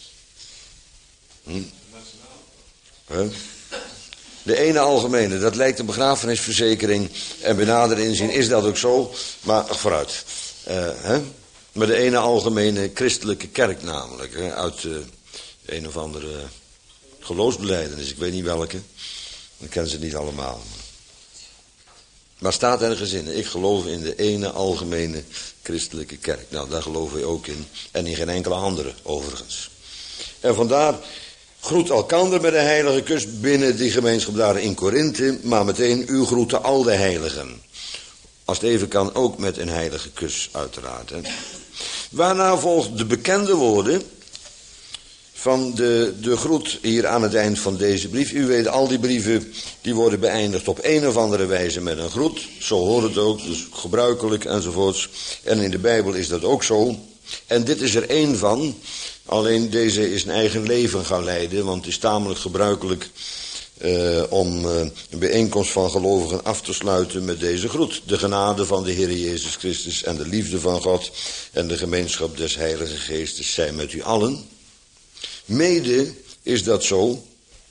Hm? Huh? De ene algemene, dat lijkt een begrafenisverzekering. En bij nader inzien is dat ook zo. Maar vooruit. Uh, hè? Maar de ene algemene christelijke kerk namelijk. Hè? Uit uh, een of andere geloofsbelijdenis. Ik weet niet welke. Ik ken ze niet allemaal. Maar staat ergens in. Ik geloof in de ene algemene christelijke kerk. Nou, daar geloven we ook in. En in geen enkele andere overigens. En vandaar, groet elkander met een heilige kus binnen die gemeenschap daar in Korinthe. Maar meteen, u groeten al de heiligen. Als het even kan, ook met een heilige kus uiteraard. Hè. Waarna volgt de bekende woorden van de, de groet hier aan het eind van deze brief. U weet, al die brieven die worden beëindigd op een of andere wijze met een groet. Zo hoort het ook, dus gebruikelijk enzovoorts. En in de Bijbel is dat ook zo. En dit is er één van. Alleen deze is een eigen leven gaan leiden, want het is tamelijk gebruikelijk uh, om uh, een bijeenkomst van gelovigen af te sluiten met deze groet. De genade van de Heer Jezus Christus en de liefde van God en de gemeenschap des Heilige Geestes zijn met u allen. Mede is dat zo,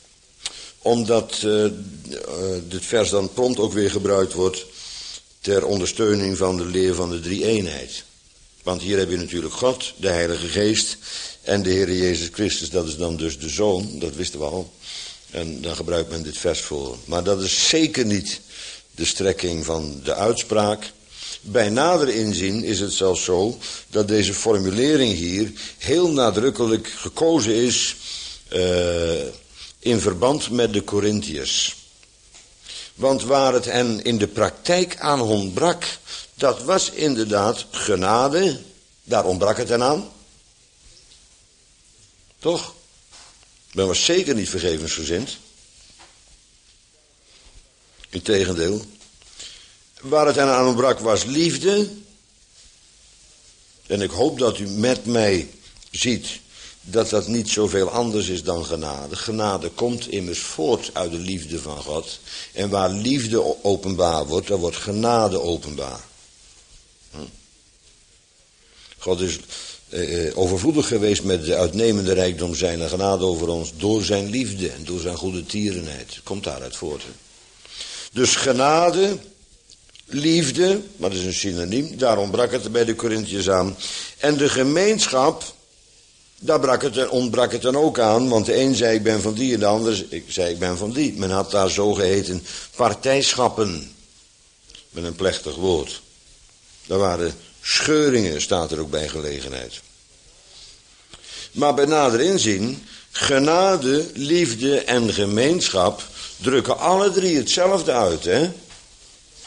omdat uh, uh, dit vers dan prompt ook weer gebruikt wordt ter ondersteuning van de leer van de drie-eenheid. Want hier heb je natuurlijk God, de Heilige Geest en de Heer Jezus Christus. Dat is dan dus de Zoon, dat wisten we al. En daar gebruikt men dit vers voor. Maar dat is zeker niet de strekking van de uitspraak. Bij nader inzien is het zelfs zo dat deze formulering hier heel nadrukkelijk gekozen is uh, in verband met de Korintiërs. Want waar het hen in de praktijk aan ontbrak, dat was inderdaad genade. Daar ontbrak het hen aan. Toch? Men was zeker niet vergevensgezind. Integendeel. Waar het hen aan ontbrak was liefde. En ik hoop dat u met mij ziet dat dat niet zoveel anders is dan genade. Genade komt immers voort uit de liefde van God. En waar liefde openbaar wordt, daar wordt genade openbaar. God is eh, overvloedig geweest met de uitnemende rijkdom zijner genade over ons door zijn liefde en door zijn goede tierenheid. Komt daaruit voort. Hè? Dus genade, liefde, maar dat is een synoniem, daar ontbrak het er bij de Korintiërs aan. En de gemeenschap, daar brak het, ontbrak het dan ook aan, want de een zei ik ben van die en de ander zei ik ben van die. Men had daar zogeheten partijschappen, met een plechtig woord. Daar waren scheuringen, staat er ook bij gelegenheid. Maar bij nader inzien, genade, liefde en gemeenschap drukken alle drie hetzelfde uit, hè?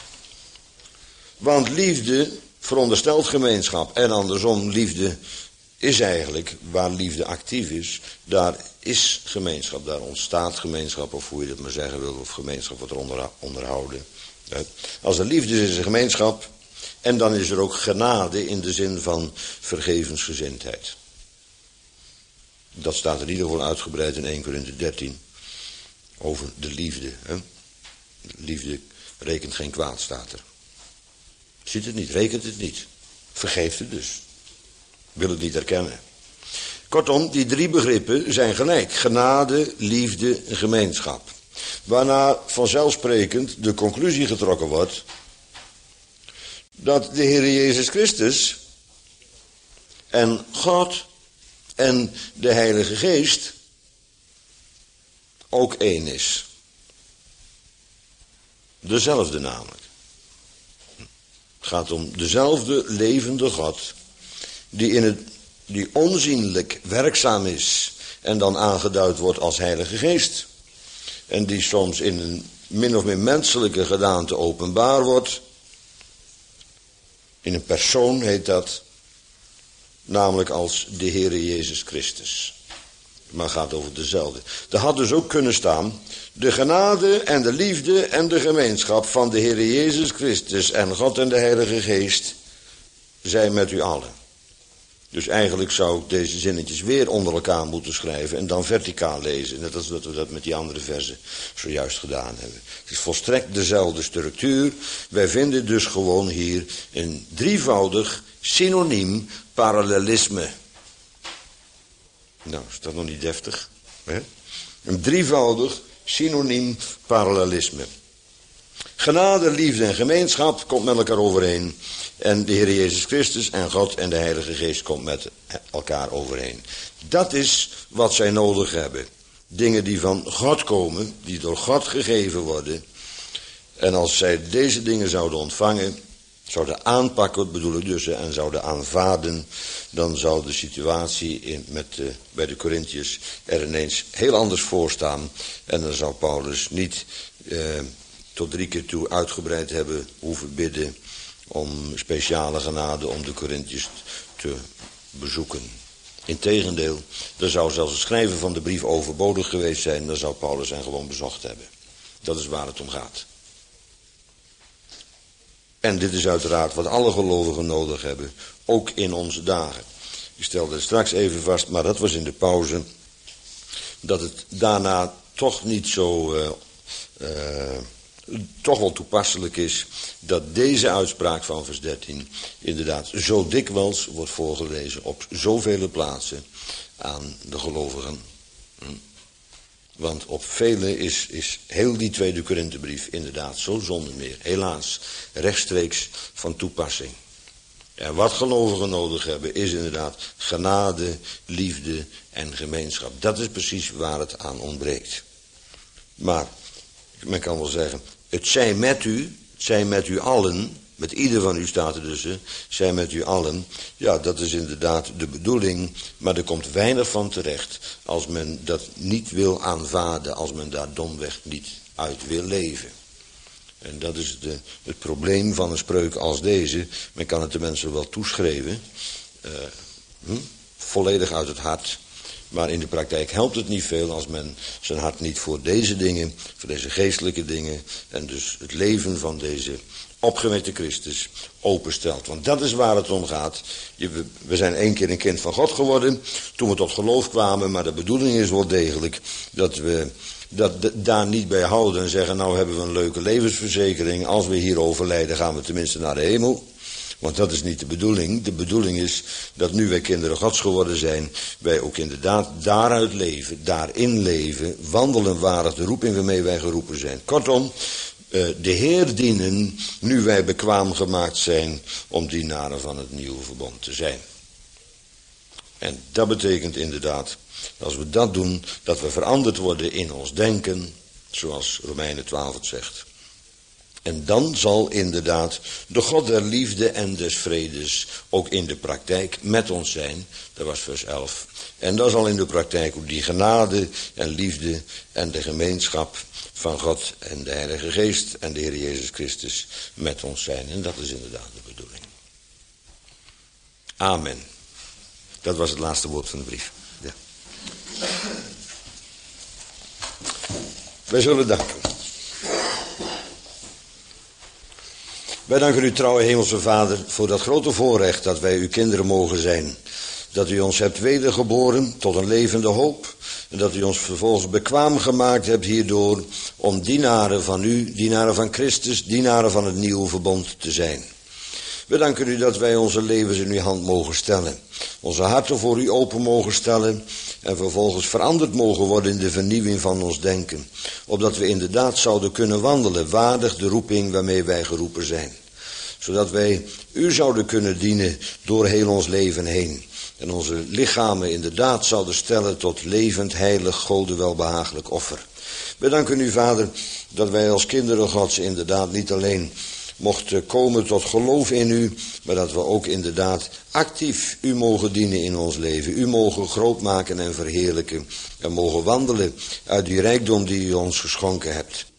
Want liefde veronderstelt gemeenschap en andersom liefde is eigenlijk waar liefde actief is. Daar is gemeenschap, daar ontstaat gemeenschap, of hoe je dat maar zeggen wil, of gemeenschap wordt onder, onderhouden. Als er liefde is, is er gemeenschap. En dan is er ook genade in de zin van vergevensgezindheid. Dat staat in ieder geval uitgebreid in eerste Korinthe dertien. Over de liefde. Hè? Liefde rekent geen kwaad, staat er. Ziet het niet, rekent het niet. Vergeeft het dus. Wil het niet erkennen. Kortom, die drie begrippen zijn gelijk. Genade, liefde en gemeenschap. Waarna vanzelfsprekend de conclusie getrokken wordt dat de Heer Jezus Christus en God en de Heilige Geest ook één is. Dezelfde namelijk. Het gaat om dezelfde levende God die, in het, die onzienlijk werkzaam is en dan aangeduid wordt als Heilige Geest. En die soms in een min of meer menselijke gedaante openbaar wordt. In een persoon heet dat, namelijk als de Heere Jezus Christus. Maar het gaat over dezelfde. Er had dus ook kunnen staan, de genade en de liefde en de gemeenschap van de Heere Jezus Christus en God en de Heilige Geest zijn met u allen. Dus eigenlijk zou ik deze zinnetjes weer onder elkaar moeten schrijven en dan verticaal lezen. Net als dat we dat met die andere versen zojuist gedaan hebben. Het is volstrekt dezelfde structuur. Wij vinden dus gewoon hier een drievoudig synoniem parallelisme. Nou, is dat nog niet deftig? Hè? Een drievoudig synoniem parallelisme. Genade, liefde en gemeenschap komt met elkaar overeen. En de Heer Jezus Christus en God en de Heilige Geest komt met elkaar overeen. Dat is wat zij nodig hebben. Dingen die van God komen, die door God gegeven worden. En als zij deze dingen zouden ontvangen, zouden aanpakken, bedoel ik dus, en zouden aanvaarden, dan zou de situatie in, met, uh, bij de Corinthiërs er ineens heel anders voor staan. En dan zou Paulus niet uh, tot drie keer toe uitgebreid hebben hoeven bidden om speciale genade om de Corinthiërs te bezoeken. Integendeel, er zou zelfs het schrijven van de brief overbodig geweest zijn, dan zou Paulus hen gewoon bezocht hebben. Dat is waar het om gaat. En dit is uiteraard wat alle gelovigen nodig hebben, ook in onze dagen. Ik stelde het straks even vast, maar dat was in de pauze, dat het daarna toch niet zo, uh, uh, toch wel toepasselijk is, dat deze uitspraak van vers dertien inderdaad zo dikwijls wordt voorgelezen op zoveel plaatsen aan de gelovigen. Hm. Want op vele is, is heel die tweede Korinthebrief inderdaad zo zonder meer, helaas, rechtstreeks van toepassing. En wat gelovigen nodig hebben is inderdaad genade, liefde en gemeenschap. Dat is precies waar het aan ontbreekt. Maar, men kan wel zeggen, het zij met u, het zij met u allen, met ieder van u staat er dus, hè, zij met u allen. Ja, dat is inderdaad de bedoeling, maar er komt weinig van terecht als men dat niet wil aanvaarden, als men daar domweg niet uit wil leven. En dat is de, het probleem van een spreuk als deze. Men kan het de mensen wel toeschrijven, uh, hm, volledig uit het hart. Maar in de praktijk helpt het niet veel als men zijn hart niet voor deze dingen, voor deze geestelijke dingen en dus het leven van deze opgewekte Christus openstelt. Want dat is waar het om gaat. Je, we zijn één keer een kind van God geworden toen we tot geloof kwamen, maar de bedoeling is wel degelijk dat we dat daar niet bij houden en zeggen, nou hebben we een leuke levensverzekering, als we hier overlijden gaan we tenminste naar de hemel. Want dat is niet de bedoeling. De bedoeling is dat nu wij kinderen Gods geworden zijn, wij ook inderdaad daaruit leven, daarin leven, wandelen waardig de roeping waarmee wij geroepen zijn. Kortom, de Heer dienen, nu wij bekwaam gemaakt zijn om dienaren van het nieuwe verbond te zijn. En dat betekent inderdaad, als we dat doen, dat we veranderd worden in ons denken, zoals Romeinen twaalf het zegt. En dan zal inderdaad de God der liefde en des vredes ook in de praktijk met ons zijn. Dat was vers elf. En dan zal in de praktijk ook die genade en liefde en de gemeenschap van God en de Heilige Geest en de Heer Jezus Christus met ons zijn. En dat is inderdaad de bedoeling. Amen. Dat was het laatste woord van de brief. Ja. Wij zullen danken. Wij danken u, trouwe hemelse Vader, voor dat grote voorrecht dat wij uw kinderen mogen zijn. Dat u ons hebt wedergeboren tot een levende hoop. En dat u ons vervolgens bekwaam gemaakt hebt hierdoor om dienaren van u, dienaren van Christus, dienaren van het nieuwe verbond te zijn. We danken u dat wij onze levens in uw hand mogen stellen. Onze harten voor u open mogen stellen. En vervolgens veranderd mogen worden in de vernieuwing van ons denken. Opdat we inderdaad zouden kunnen wandelen, waardig de roeping waarmee wij geroepen zijn. Zodat wij u zouden kunnen dienen door heel ons leven heen. En onze lichamen inderdaad zouden stellen tot levend, heilig, Gode welbehagelijk offer. We danken u, Vader, dat wij als kinderen Gods inderdaad niet alleen mochten komen tot geloof in u, maar dat we ook inderdaad actief u mogen dienen in ons leven. U mogen groot maken en verheerlijken en mogen wandelen uit die rijkdom die u ons geschonken hebt.